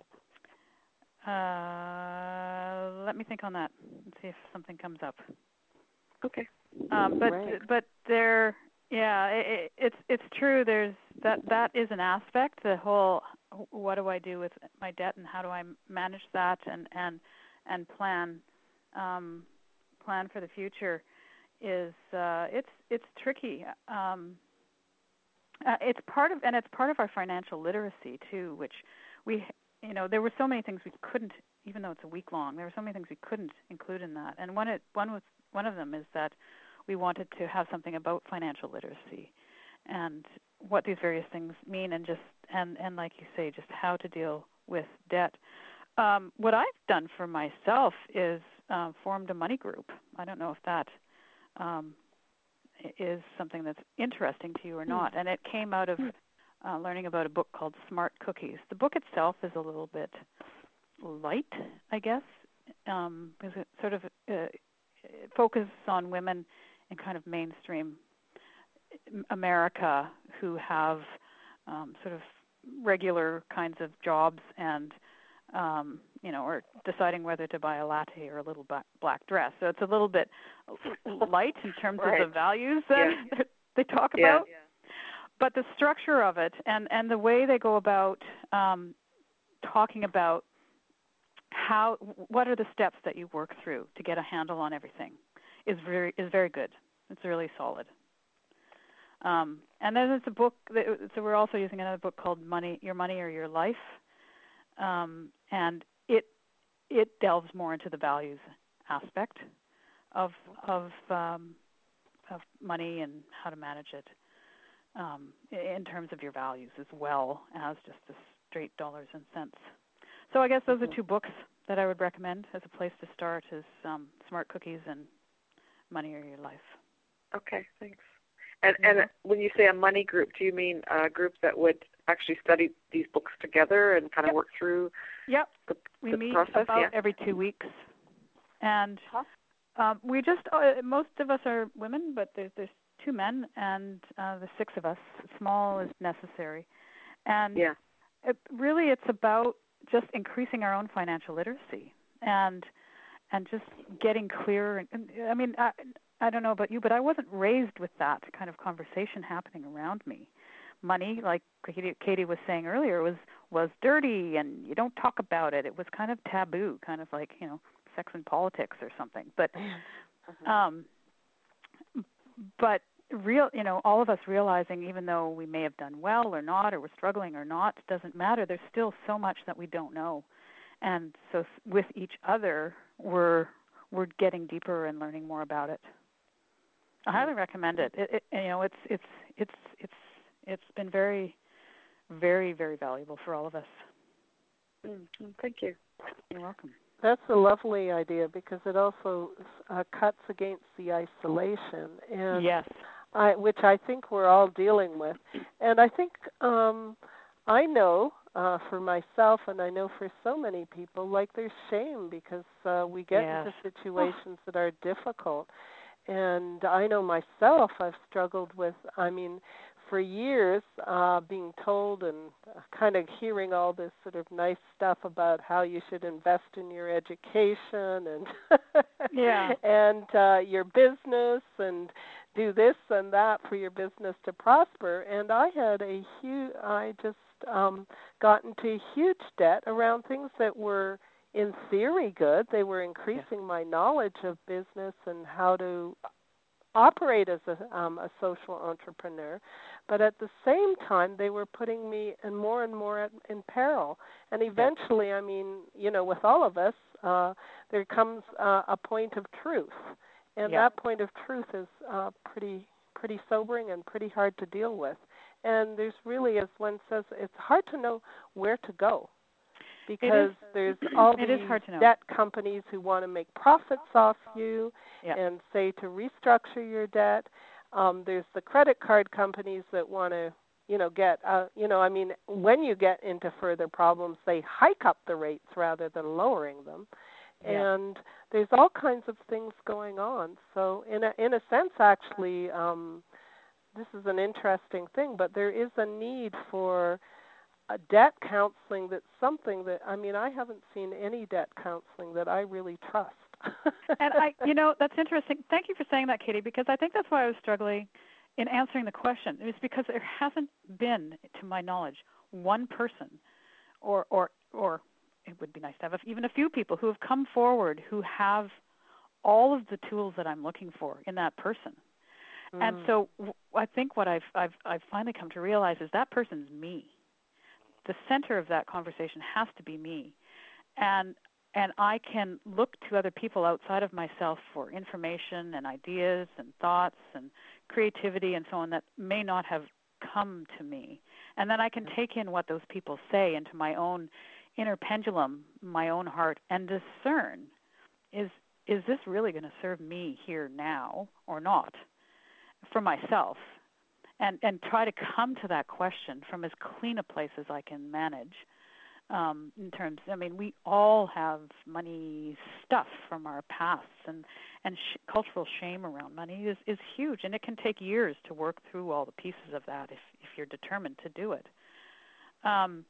uh, let me think on that and see if something comes up. Okay. Um, but right. but there, yeah, it, it's it's true. There's that that is an aspect. The whole, what do I do with my debt and how do I manage that and and and plan um, plan for the future is uh, it's it's tricky. Um, uh, it's part of and it's part of our financial literacy too, which we you know there were so many things we couldn't, even though it's a week long. There were so many things we couldn't include in that, and one it one was one of them is that we wanted to have something about financial literacy and what these various things mean, and just and, and like you say, just how to deal with debt. Um, what I've done for myself is uh, formed a money group. I don't know if that um, is something that's interesting to you or not. And it came out of uh, learning about a book called Smart Cookies. The book itself is a little bit light, I guess, um, because it sort of uh, focuses on women in kind of mainstream America who have um, sort of regular kinds of jobs and um, you know, or deciding whether to buy a latte or a little black, black dress. So it's a little bit light in terms right. of the values that yeah. they talk yeah. about. Yeah. But the structure of it and, and the way they go about um, talking about how, what are the steps that you work through to get a handle on everything is very is very good. It's really solid. Um, and then there's a book, that, so we're also using another book called Money, Your Money or Your Life. Um, and it it delves more into the values aspect of of um, of money and how to manage it um, in terms of your values as well as just the straight dollars and cents. So I guess those are two books that I would recommend as a place to start: is um, Smart Cookies and Money or Your Life. Okay, thanks. And mm-hmm. and when you say a money group, do you mean a group that would actually study these books together and kind of yep. work through yep. the, we the meet process? about yeah. every two weeks. And huh? um, we just, uh, most of us are women, but there's, there's two men, and uh, the six of us. Small is necessary. And yeah. it, really it's about just increasing our own financial literacy and and just getting clearer. And, and I mean, I, I don't know about you, but I wasn't raised with that kind of conversation happening around me. Money, like Katie, Katie was saying earlier, was was dirty, and you don't talk about it. It was kind of taboo, kind of like, you know, sex and politics or something. But, um, but real, you know, all of us realizing, even though we may have done well or not, or we're struggling or not, doesn't matter. There's still so much that we don't know, and so with each other, we're we're getting deeper and learning more about it. I highly recommend it. It, it you know, it's it's it's it's it's been very, very, very valuable for all of us. Mm-hmm. Thank you. You're welcome. That's a lovely idea because it also uh, cuts against the isolation, and yes, I, which I think we're all dealing with. And I think um, I know uh, for myself, and I know for so many people, like there's shame because uh, we get yes. into situations that are difficult. And I know myself, I've struggled with, I mean, for years uh, being told and kind of hearing all this sort of nice stuff about how you should invest in your education and yeah. and uh, your business and do this and that for your business to prosper. And I had a huge, I just um, got into huge debt around things that were in theory good. They were increasing yeah. my knowledge of business and how to operate as a, um, a social entrepreneur, but at the same time they were putting me in more and more at, in peril. And eventually, yeah. I mean, you know, with all of us, uh, there comes uh, a point of truth, and yeah. that point of truth is uh, pretty pretty sobering and pretty hard to deal with. And there's really, as Len says, it's hard to know where to go. Because there's all these debt companies who want to make profits off you yep. and say to restructure your debt. Um, there's the credit card companies that want to, you know, get, uh, you know, I mean, when you get into further problems, they hike up the rates rather than lowering them. Yep. And there's all kinds of things going on. So in a, in a sense, actually, um, this is an interesting thing, but there is a need for a debt counseling that's something that, I mean, I haven't seen any debt counseling that I really trust. And I, you know, that's interesting. Thank you for saying that, Katie, because I think that's why I was struggling in answering the question. It was because there hasn't been, to my knowledge, one person or, or, or it would be nice to have even a few people who have come forward who have all of the tools that I'm looking for in that person. Mm. And so I think what I've, I've, I've finally come to realize is that person's me. The center of that conversation has to be me, and and I can look to other people outside of myself for information and ideas and thoughts and creativity and so on that may not have come to me, and then I can take in what those people say into my own inner pendulum, my own heart, and discern: is is this really going to serve me here now or not for myself? And and try to come to that question from as clean a place as I can manage. Um, in terms, I mean, we all have money stuff from our pasts, and and sh- cultural shame around money is, is huge, and it can take years to work through all the pieces of that if if you're determined to do it. Um,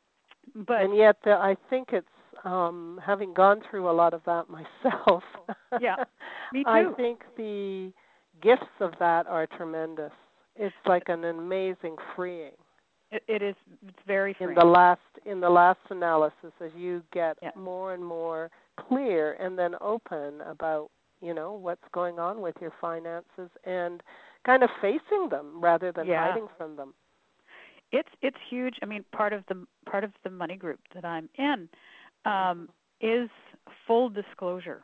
but and yet, the, I think it's um, having gone through a lot of that myself. Yeah, me too. I think the gifts of that are tremendous. It's like an amazing freeing. It, it is. It's very freeing. In the last in the last analysis, as you get yeah. more and more clear and then open about, you know, what's going on with your finances and kind of facing them rather than yeah. hiding from them. It's it's huge. I mean, part of the part of the money group that I'm in um, is full disclosure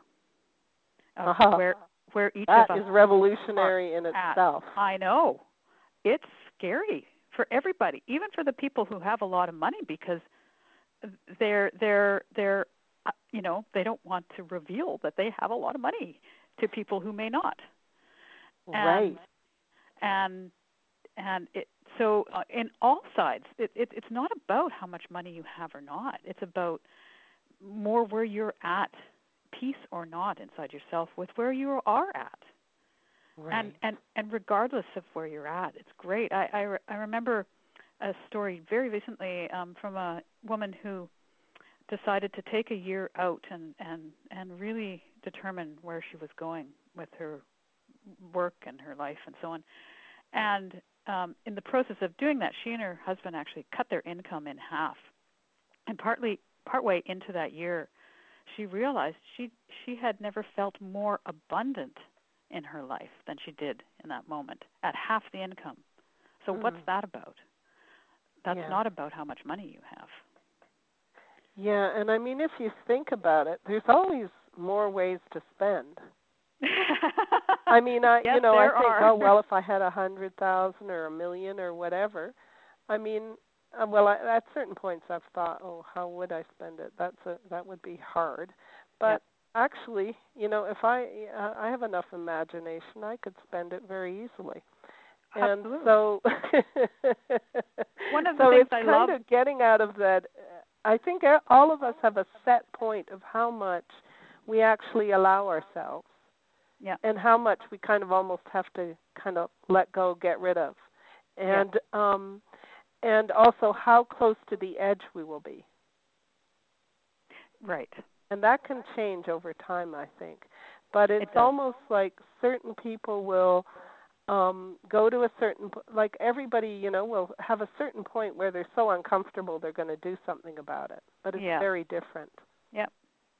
of uh-huh. where where each that of us is revolutionary in at. itself. I know. It's scary for everybody, even for the people who have a lot of money, because they're they're they're uh, you know, they don't want to reveal that they have a lot of money to people who may not. Right. And and, and it so uh, in all sides, it, it it's not about how much money you have or not. It's about more where you're at, peace or not inside yourself with where you are at. Right. And, and and regardless of where you're at, it's great. I I, re- I remember a story very recently um, from a woman who decided to take a year out and, and, and really determine where she was going with her work and her life and so on. And um, in the process of doing that, she and her husband actually cut their income in half. And partly partway into that year, she realized she she had never felt more abundant in her life than she did in that moment at half the income. So mm. what's that about? That's yeah. not about how much money you have. Yeah, and I mean, if you think about it, there's always more ways to spend. I mean, I yes, you know, I think, are. oh well, if I had a hundred thousand or a million or whatever, I mean, uh, well, I, at certain points I've thought, oh, how would I spend it? That's a that would be hard, but. Yep. Actually, you know, if I uh, I have enough imagination, I could spend it very easily. And Absolutely. so, one of the so things it's I kind love of getting out of that. I think all of us have a set point of how much we actually allow ourselves, yeah, and how much we kind of almost have to kind of let go, get rid of, and yeah. um, and also how close to the edge we will be. Right. And that can change over time, I think. But it's it almost like certain people will um, go to a certain, like everybody, you know, will have a certain point where they're so uncomfortable they're going to do something about it. But it's yeah. very different. Yep.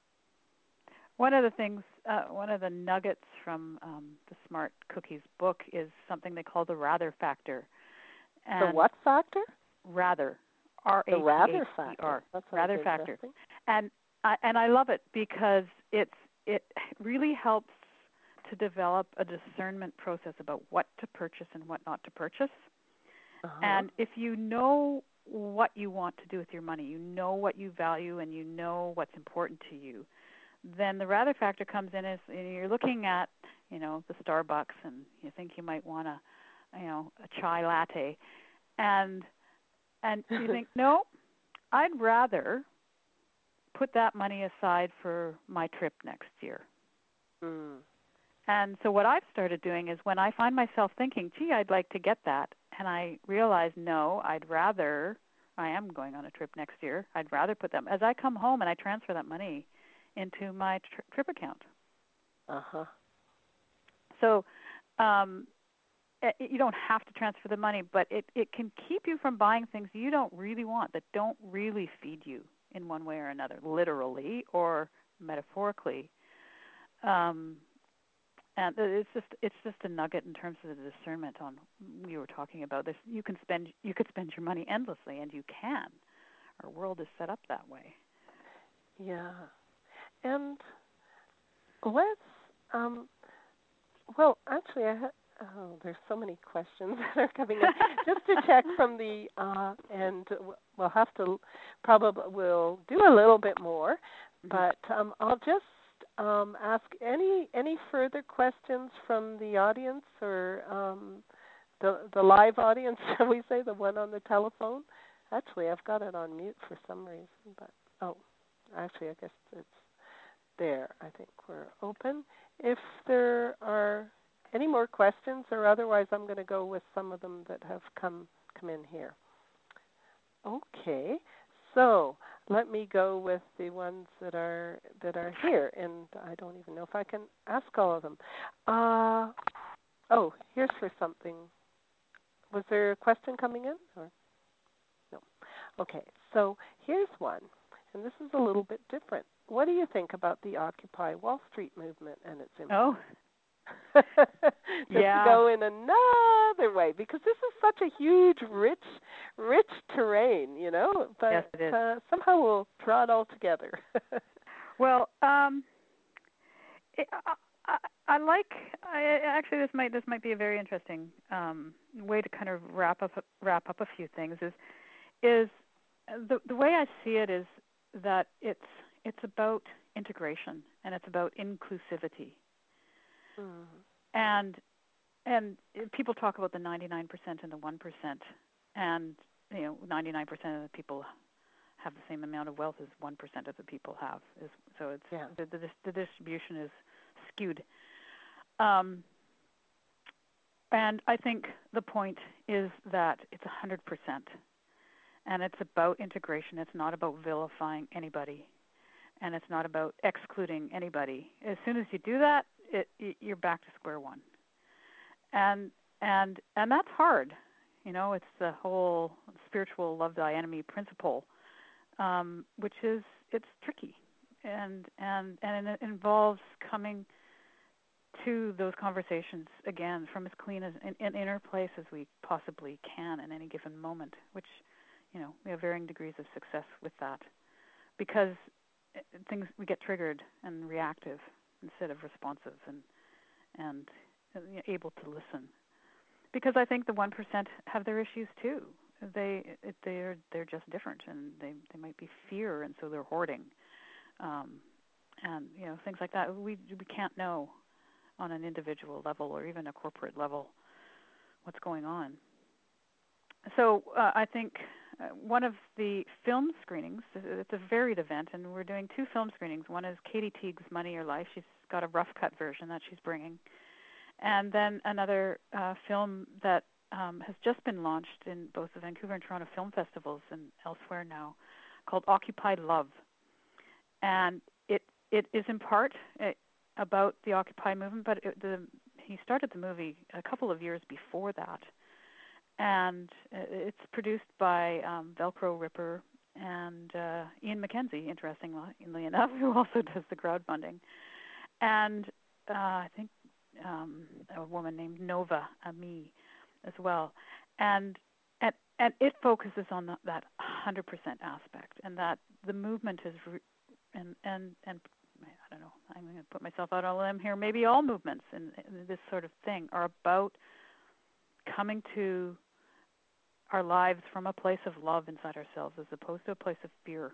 One of the things, uh, one of the nuggets from um, the Smart Cookies book is something they call the rather factor. And the what factor? Rather. R A T H E R. The rather factor. That sounds rather factor. interesting. And I, and I love it because it's it really helps to develop a discernment process about what to purchase and what not to purchase. Uh-huh. And if you know what you want to do with your money, you know what you value and you know what's important to you, then the rather factor comes in as you're looking at, you know, the Starbucks and you think you might want a, you know, a chai latte, and and you think, no, I'd rather put that money aside for my trip next year. Mm. And so what I've started doing is when I find myself thinking, gee, I'd like to get that, and I realize, no, I'd rather, I am going on a trip next year, I'd rather put that, as I come home and I transfer that money into my tri- trip account. Uh-huh. So um, it, you don't have to transfer the money, but it, it can keep you from buying things you don't really want, that don't really feed you in one way or another, literally or metaphorically. Um, and it's just it's just a nugget in terms of the discernment on you were talking about this. You can spend you could spend your money endlessly, and you can. Our world is set up that way. Yeah, and let's. Um, well, actually, I ha- oh, there's so many questions that are coming in. Just to check from the uh, and we'll have to probably we'll do a little bit more, but um, I'll just um, ask any any further questions from the audience or um, the the live audience, shall we say, the one on the telephone? Actually, I've got it on mute for some reason, but oh, actually, I guess it's there. I think we're open. If there are any more questions, or otherwise, I'm going to go with some of them that have come come in here. Okay, so let me go with the ones that are that are here, and I don't even know if I can ask all of them. Uh, oh, here's for something. Was there a question coming in? Or? No. Okay, so here's one, and this is a little bit different. What do you think about the Occupy Wall Street movement and its impact? Oh, Just yeah. to go in another way, because this is such a huge, rich, rich terrain, you know. But yes, it is. Uh, somehow we'll draw it all together. Well, um, it, I, I, I like. I, actually, this might this might be a very interesting um, way to kind of wrap up wrap up a few things. Is is the the way I see it is that it's it's about integration and it's about inclusivity. Mm. And and people talk about the ninety-nine percent and the one percent, and you know, ninety-nine percent of the people have the same amount of wealth as one percent of the people have. Is so it's Yeah. the, the the distribution is skewed. Um, and I think the point is that it's one hundred percent, and it's about integration. It's not about vilifying anybody, and it's not about excluding anybody. As soon as you do that, it, you're back to square one. And and and that's hard, you know. It's the whole spiritual love thy enemy principle, um, which is it's tricky, and and and it involves coming to those conversations again from as clean as an, an inner place as we possibly can in any given moment. Which, you know, we have varying degrees of success with that, because things we get triggered and reactive instead of responsive and and able to listen, because I think the one percent have their issues too. They they're they're just different, and they they might be fear, and so they're hoarding, um, and you know, things like that. We we can't know on an individual level or even a corporate level what's going on. So uh, I think uh, one of the film screenings, it's a varied event, and we're doing two film screenings. One is Katie Teague's Money or Life. She's got a rough cut version that she's bringing. And then another uh, film that um, has just been launched in both the Vancouver and Toronto film festivals and elsewhere now, called Occupy Love. And it it is in part uh, about the Occupy movement, but it, the, he started the movie a couple of years before that. And it's produced by um, Velcro Ripper and uh, Ian McKenzie, interestingly enough, who also does the crowdfunding. And uh, I think um, a woman named Nova Ami as well. And and, and it focuses on the, that one hundred percent aspect, and that the movement is, re- and, and, and I don't know, I'm going to put myself out on a limb here, maybe all movements in, in this sort of thing are about coming to our lives from a place of love inside ourselves as opposed to a place of fear.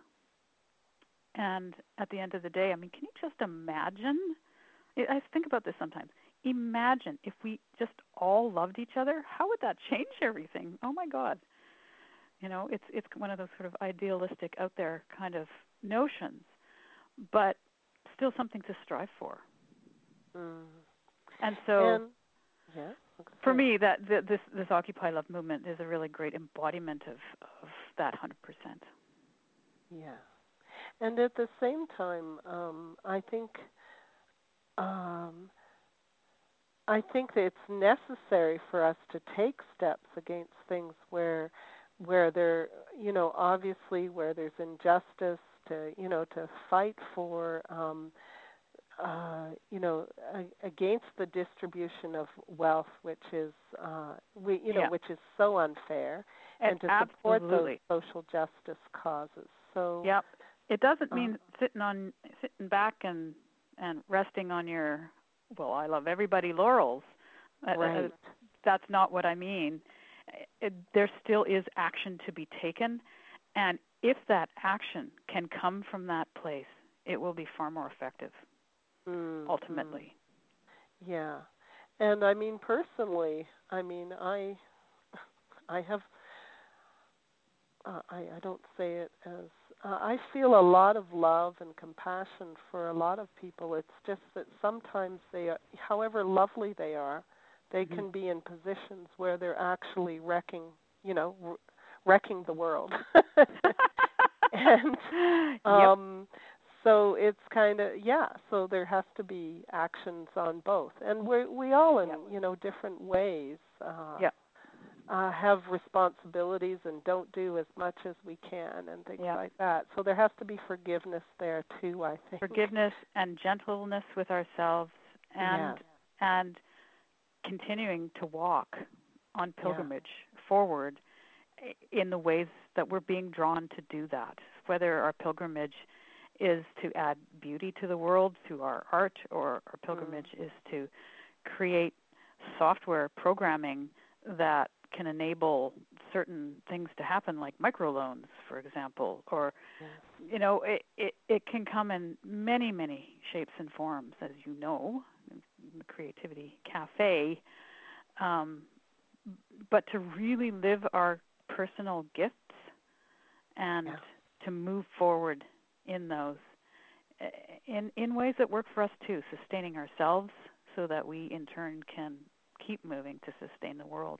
And at the end of the day, I mean, can you just imagine? I think about this sometimes. Imagine if we just all loved each other. How would that change everything? Oh my God. You know, it's it's one of those sort of idealistic, out there kind of notions, but still something to strive for. Mm. And so, and, yeah, for me, that the, this this Occupy Love movement is a really great embodiment of, of that one hundred percent. Yeah. And at the same time, um, I think um, I think that it's necessary for us to take steps against things where where there, you know, obviously where there's injustice, to, you know, to fight for, um, uh, you know, a, against the distribution of wealth, which is, uh, we, you know, Yeah. which is so unfair, and, and to absolutely. support those social justice causes. So, yep, it doesn't mean uh, sitting on sitting back and and resting on your, well, I love everybody laurels. right. Uh, that's not what I mean. It, there still is action to be taken, and if that action can come from that place, it will be far more effective. mm, ultimately. mm. Yeah. And I mean, personally, I mean, I, I have, uh, I, I don't say it as, uh, I feel a lot of love and compassion for a lot of people. It's just that sometimes they are, however lovely they are, they Mm-hmm. can be in positions where they're actually wrecking, you know, r- wrecking the world. and Yep. um so it's kind of, yeah, so there has to be actions on both, and we we all in Yep. you know different ways uh Yep. uh have responsibilities and don't do as much as we can and things Yep. like that, so there has to be forgiveness there too, I think. Forgiveness and gentleness with ourselves, Yes. and and continuing to walk on Yeah. pilgrimage forward in the ways that we're being drawn to do that, whether our pilgrimage is to add beauty to the world through our art, or our Mm. pilgrimage is to create software programming that can enable certain things to happen, like microloans, for example, or Yes. you know, it, it, it can come in many, many shapes and forms, as you know, the Creativity Cafe. Um, but to really live our personal gifts and Yeah. to move forward in those, in in ways that work for us too, sustaining ourselves so that we in turn can keep moving to sustain the world.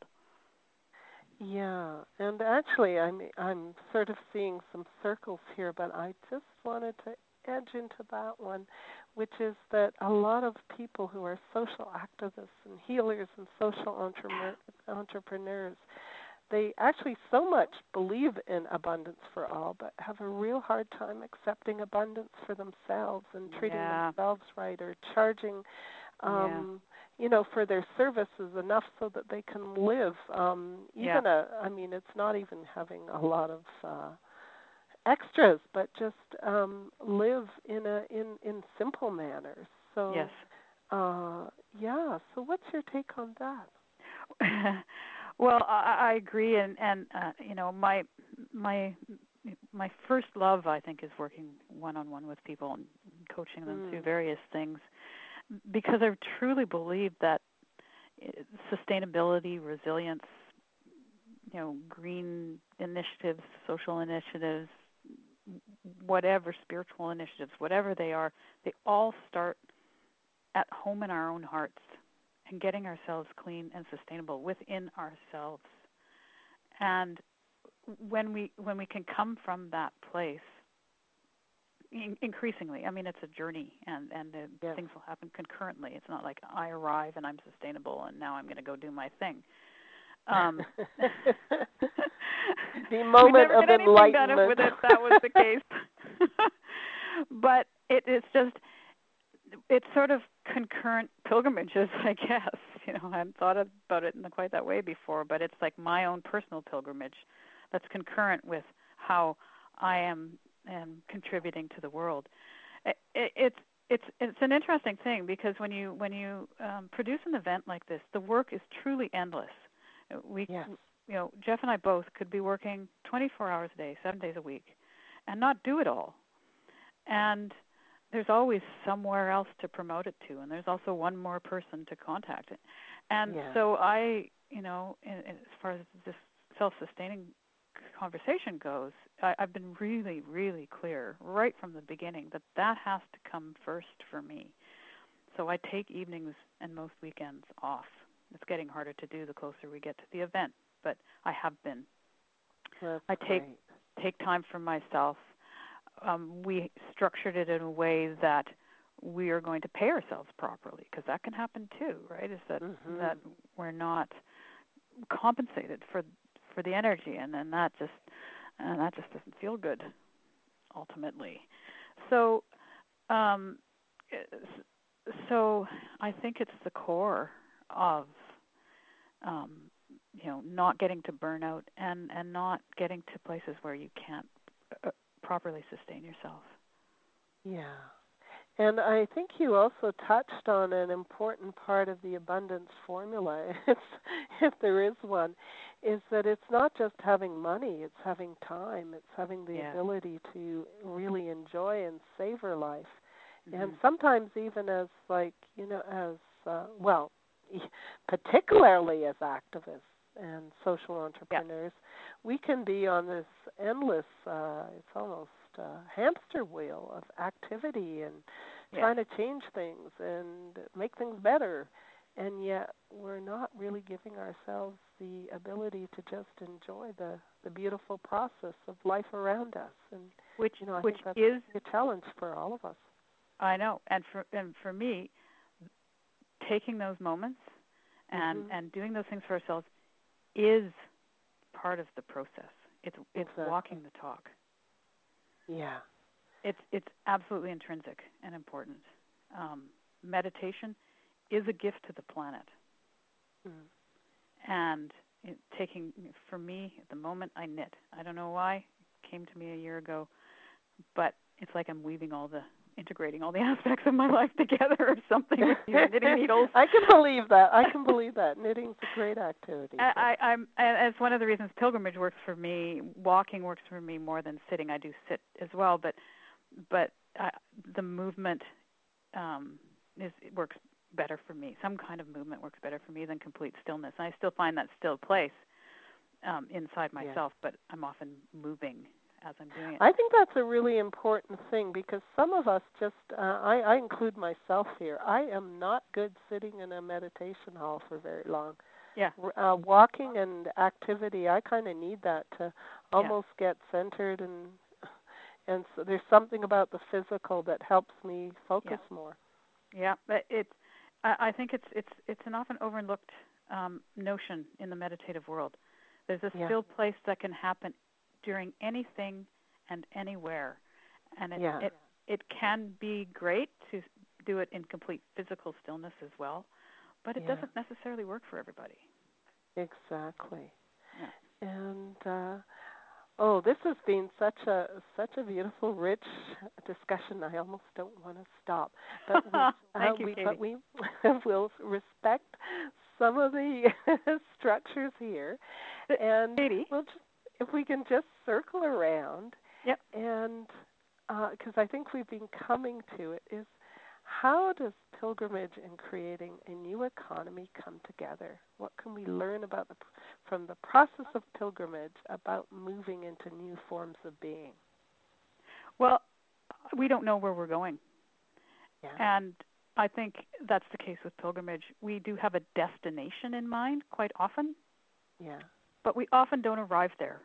Yeah, and actually, I'm I'm sort of seeing some circles here, but I just wanted to edge into that one, which is that a lot of people who are social activists and healers and social entrepreneur, entrepreneurs, they actually so much believe in abundance for all, but have a real hard time accepting abundance for themselves and treating Yeah. themselves right, or charging Yeah. um you know for their services enough so that they can live, um Yeah. even a I mean it's not even having a lot of uh extras, but just um live in a in in simple manners. Yes. So uh yeah, so what's your take on that? Well, I, I agree, and and uh, you know, my my my first love, I think, is working one on one with people and coaching them through Mm. various things, because I truly believe that sustainability, resilience, you know, green initiatives, social initiatives, whatever spiritual initiatives, whatever they are, they all start at home in our own hearts and getting ourselves clean and sustainable within ourselves. And when we when we can come from that place, in, increasingly, I mean, it's a journey, and and uh, Yes. things will happen concurrently. It's not like I arrive and I'm sustainable and now I'm going to go do my thing. Um, The we moment never of get anything done if enlightenment. with it that was the case. But it, it's just it's sort of concurrent pilgrimages, I guess. You know, I hadn't thought about it in quite that way before, but it's like my own personal pilgrimage that's concurrent with how I am, am contributing to the world. It, it, it's it's it's an interesting thing, because when you when you um, produce an event like this, the work is truly endless. We, Yes. you know, Jeff and I both could be working twenty-four hours a day, seven days a week, and not do it all. And there's always somewhere else to promote it to, and there's also one more person to contact it. And Yeah. so I, you know, in, in, as far as this self-sustaining conversation goes, I, I've been really, really clear right from the beginning that that has to come first for me. So I take evenings and most weekends off. It's getting harder to do the closer we get to the event, but I have been. That's I take great. take time for myself. Um, we structured it in a way that we are going to pay ourselves properly, because that can happen too, right? Is that Mm-hmm. that we're not compensated for for the energy, and then that just and that just doesn't feel good ultimately. So, um, so I think it's the core of um, you know, not getting to burnout, and and not getting to places where you can't uh, properly sustain yourself. Yeah. And I think you also touched on an important part of the abundance formula, if, if there is one, is that it's not just having money, it's having time, it's having the Yeah. ability to really enjoy and savor life. Mm-hmm. And sometimes even as like, you know, as, uh, well, particularly as activists and social entrepreneurs, yeah. we can be on this endless, uh, it's almost a hamster wheel of activity and yeah. trying to change things and make things better. And yet we're not really giving ourselves the ability to just enjoy the, the beautiful process of life around us. And which, you know, I which think that's is a challenge for all of us. I know. And for and for me, taking those moments and, mm-hmm. and doing those things for ourselves is part of the process. It's it's exactly. walking the talk. Yeah. It's it's absolutely intrinsic and important. Um, meditation is a gift to the planet. Mm. And it, taking, for me, at the moment, I knit. I don't know why. It came to me a year ago. But it's like I'm weaving all the, integrating all the aspects of my life together or something with these knitting needles. I can believe that. I can believe that. Knitting's a great activity. I, I, I'm, and it's one of the reasons pilgrimage works for me. Walking works for me more than sitting. I do sit as well, but but uh, the movement um, is it works better for me. Some kind of movement works better for me than complete stillness. And I still find that still place um, inside myself, yeah. but I'm often moving as I'm doing it. I think that's a really important thing because some of us just, uh, I, I include myself here, I am not good sitting in a meditation hall for very long. Yeah. Uh, walking and activity, I kind of need that to almost yeah. get centered, and and so there's something about the physical that helps me focus yeah. more. Yeah, but it's, I, I think it's it's it's an often overlooked um, notion in the meditative world. There's a yeah. still place that can happen during anything and anywhere, and it, yeah. it it can be great to do it in complete physical stillness as well, but it yeah. doesn't necessarily work for everybody. Exactly. Yeah. And uh, oh, this has been such a such a beautiful, rich discussion. I almost don't want to stop, but we, Thank uh, you, we Katie. but we will respect some of the structures here, and Katie, we'll just, if we can just circle around. Yep. And because uh, I think we've been coming to it is how does pilgrimage and creating a new economy come together? What can we learn about the, from the process of pilgrimage about moving into new forms of being? Well, we don't know where we're going. Yeah. And I think that's the case with pilgrimage. We do have a destination in mind quite often. Yeah. But we often don't arrive there.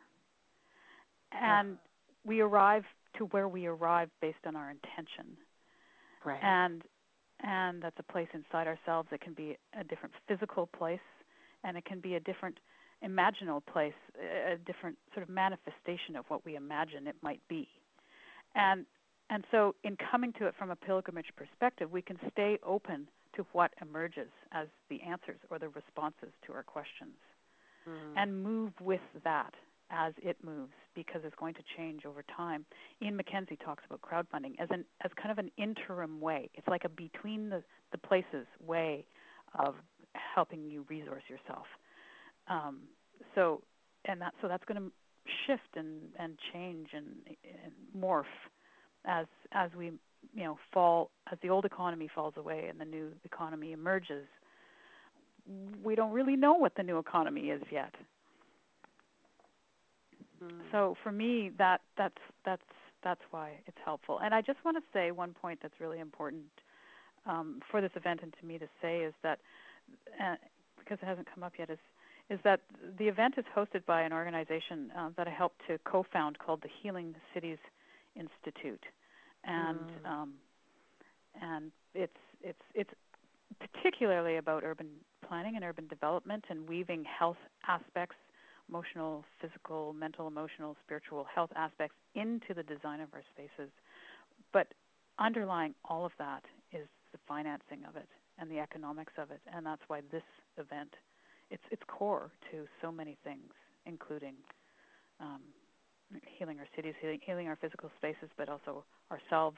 And uh-huh. we arrive to where we arrive based on our intention. Right. And and that's a place inside ourselves. It can be a different physical place, and it can be a different imaginal place, a different sort of manifestation of what we imagine it might be. And and so in coming to it from a pilgrimage perspective, we can stay open to what emerges as the answers or the responses to our questions, mm. and move with that as it moves, because it's going to change over time. Ian McKenzie talks about crowdfunding as an as kind of an interim way. It's like a between the, the places way of helping you resource yourself. Um, so and that so that's going to shift and, and change and, and morph as as we you know fall as the old economy falls away and the new economy emerges. We don't really know what the new economy is yet. So for me, that that's that's that's why it's helpful. And I just want to say one point that's really important um, for this event and to me to say is that uh, because it hasn't come up yet is is that the event is hosted by an organization uh, that I helped to co-found called the Healing Cities Institute, and mm. um, and it's it's it's particularly about urban planning and urban development and weaving health aspects, emotional, physical, mental, emotional, spiritual health aspects into the design of our spaces. But underlying all of that is the financing of it and the economics of it, and that's why this event, it's it's core to so many things, including um, healing our cities, healing, healing our physical spaces, but also ourselves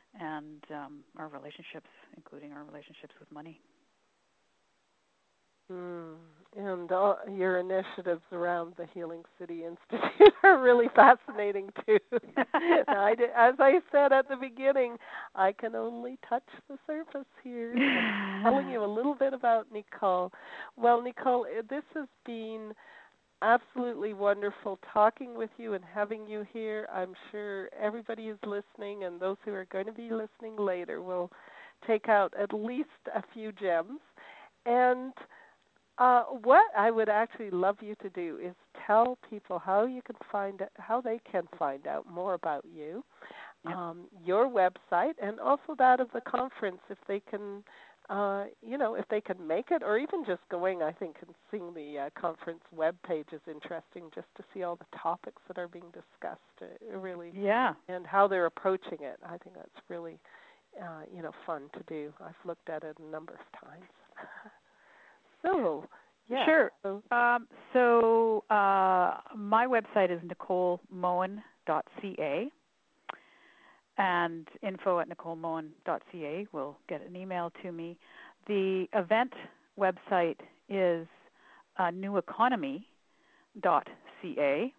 and um, our relationships, including our relationships with money. Mm. And all your initiatives around the Healing City Institute are really fascinating too. I did, as I said at the beginning, I can only touch the surface here. I'm telling you a little bit about Nicole. Well, Nicole, this has been absolutely wonderful talking with you and having you here. I'm sure everybody is listening, and those who are going to be listening later will take out at least a few gems. And Uh, what I would actually love you to do is tell people how you can find how they can find out more about you, Yep. um, your website, and also that of the conference if they can, uh, you know, if they can make it, or even just going. I think and seeing the uh, conference web page is interesting, just to see all the topics that are being discussed. Uh, really, Yeah. and how they're approaching it. I think that's really, uh, you know, fun to do. I've looked at it a number of times. So, yeah. Sure. So, Um, so uh, my website is nicole moen dot c a, and info at nicole moen dot c a will get an email to me. The event website is uh, new economy dot c a,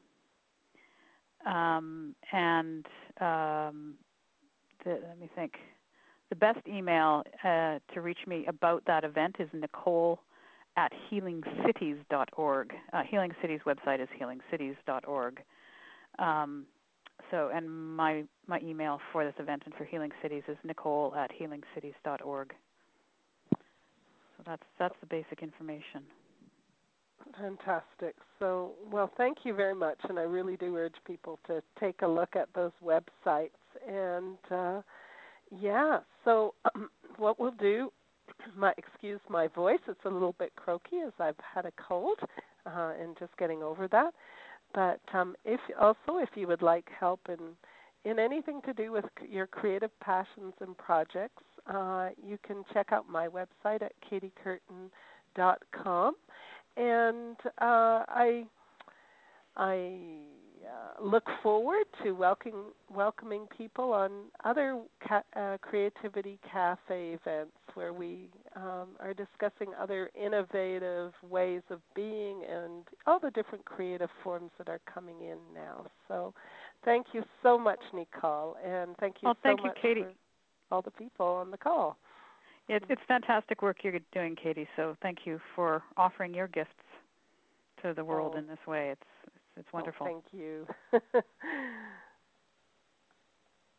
um, and um, the, let me think. The best email uh, to reach me about that event is Nicole at healing cities dot org. Uh, Healing Cities website is healing cities dot org. Um, so, and my my email for this event and for Healing Cities is Nicole at healing cities dot org. So that's that's the basic information. Fantastic. So, well, thank you very much, and I really do urge people to take a look at those websites. And uh, yeah, so um, what we'll do. My excuse my voice; it's a little bit croaky as I've had a cold, uh, and just getting over that. But um, if also if you would like help in in anything to do with your creative passions and projects, uh, you can check out my website at katie curtin dot com, and uh, I I uh, look forward to welcoming welcoming people on other ca- uh, creativity cafe events where we um, are discussing other innovative ways of being and all the different creative forms that are coming in now. So, thank you so much, Nicole, and thank you Well, thank so you, much Katie. for all the people on the call. It's it's fantastic work you're doing, Katie. So thank you for offering your gifts to the world Oh. in this way. It's it's, it's wonderful. Oh, thank you.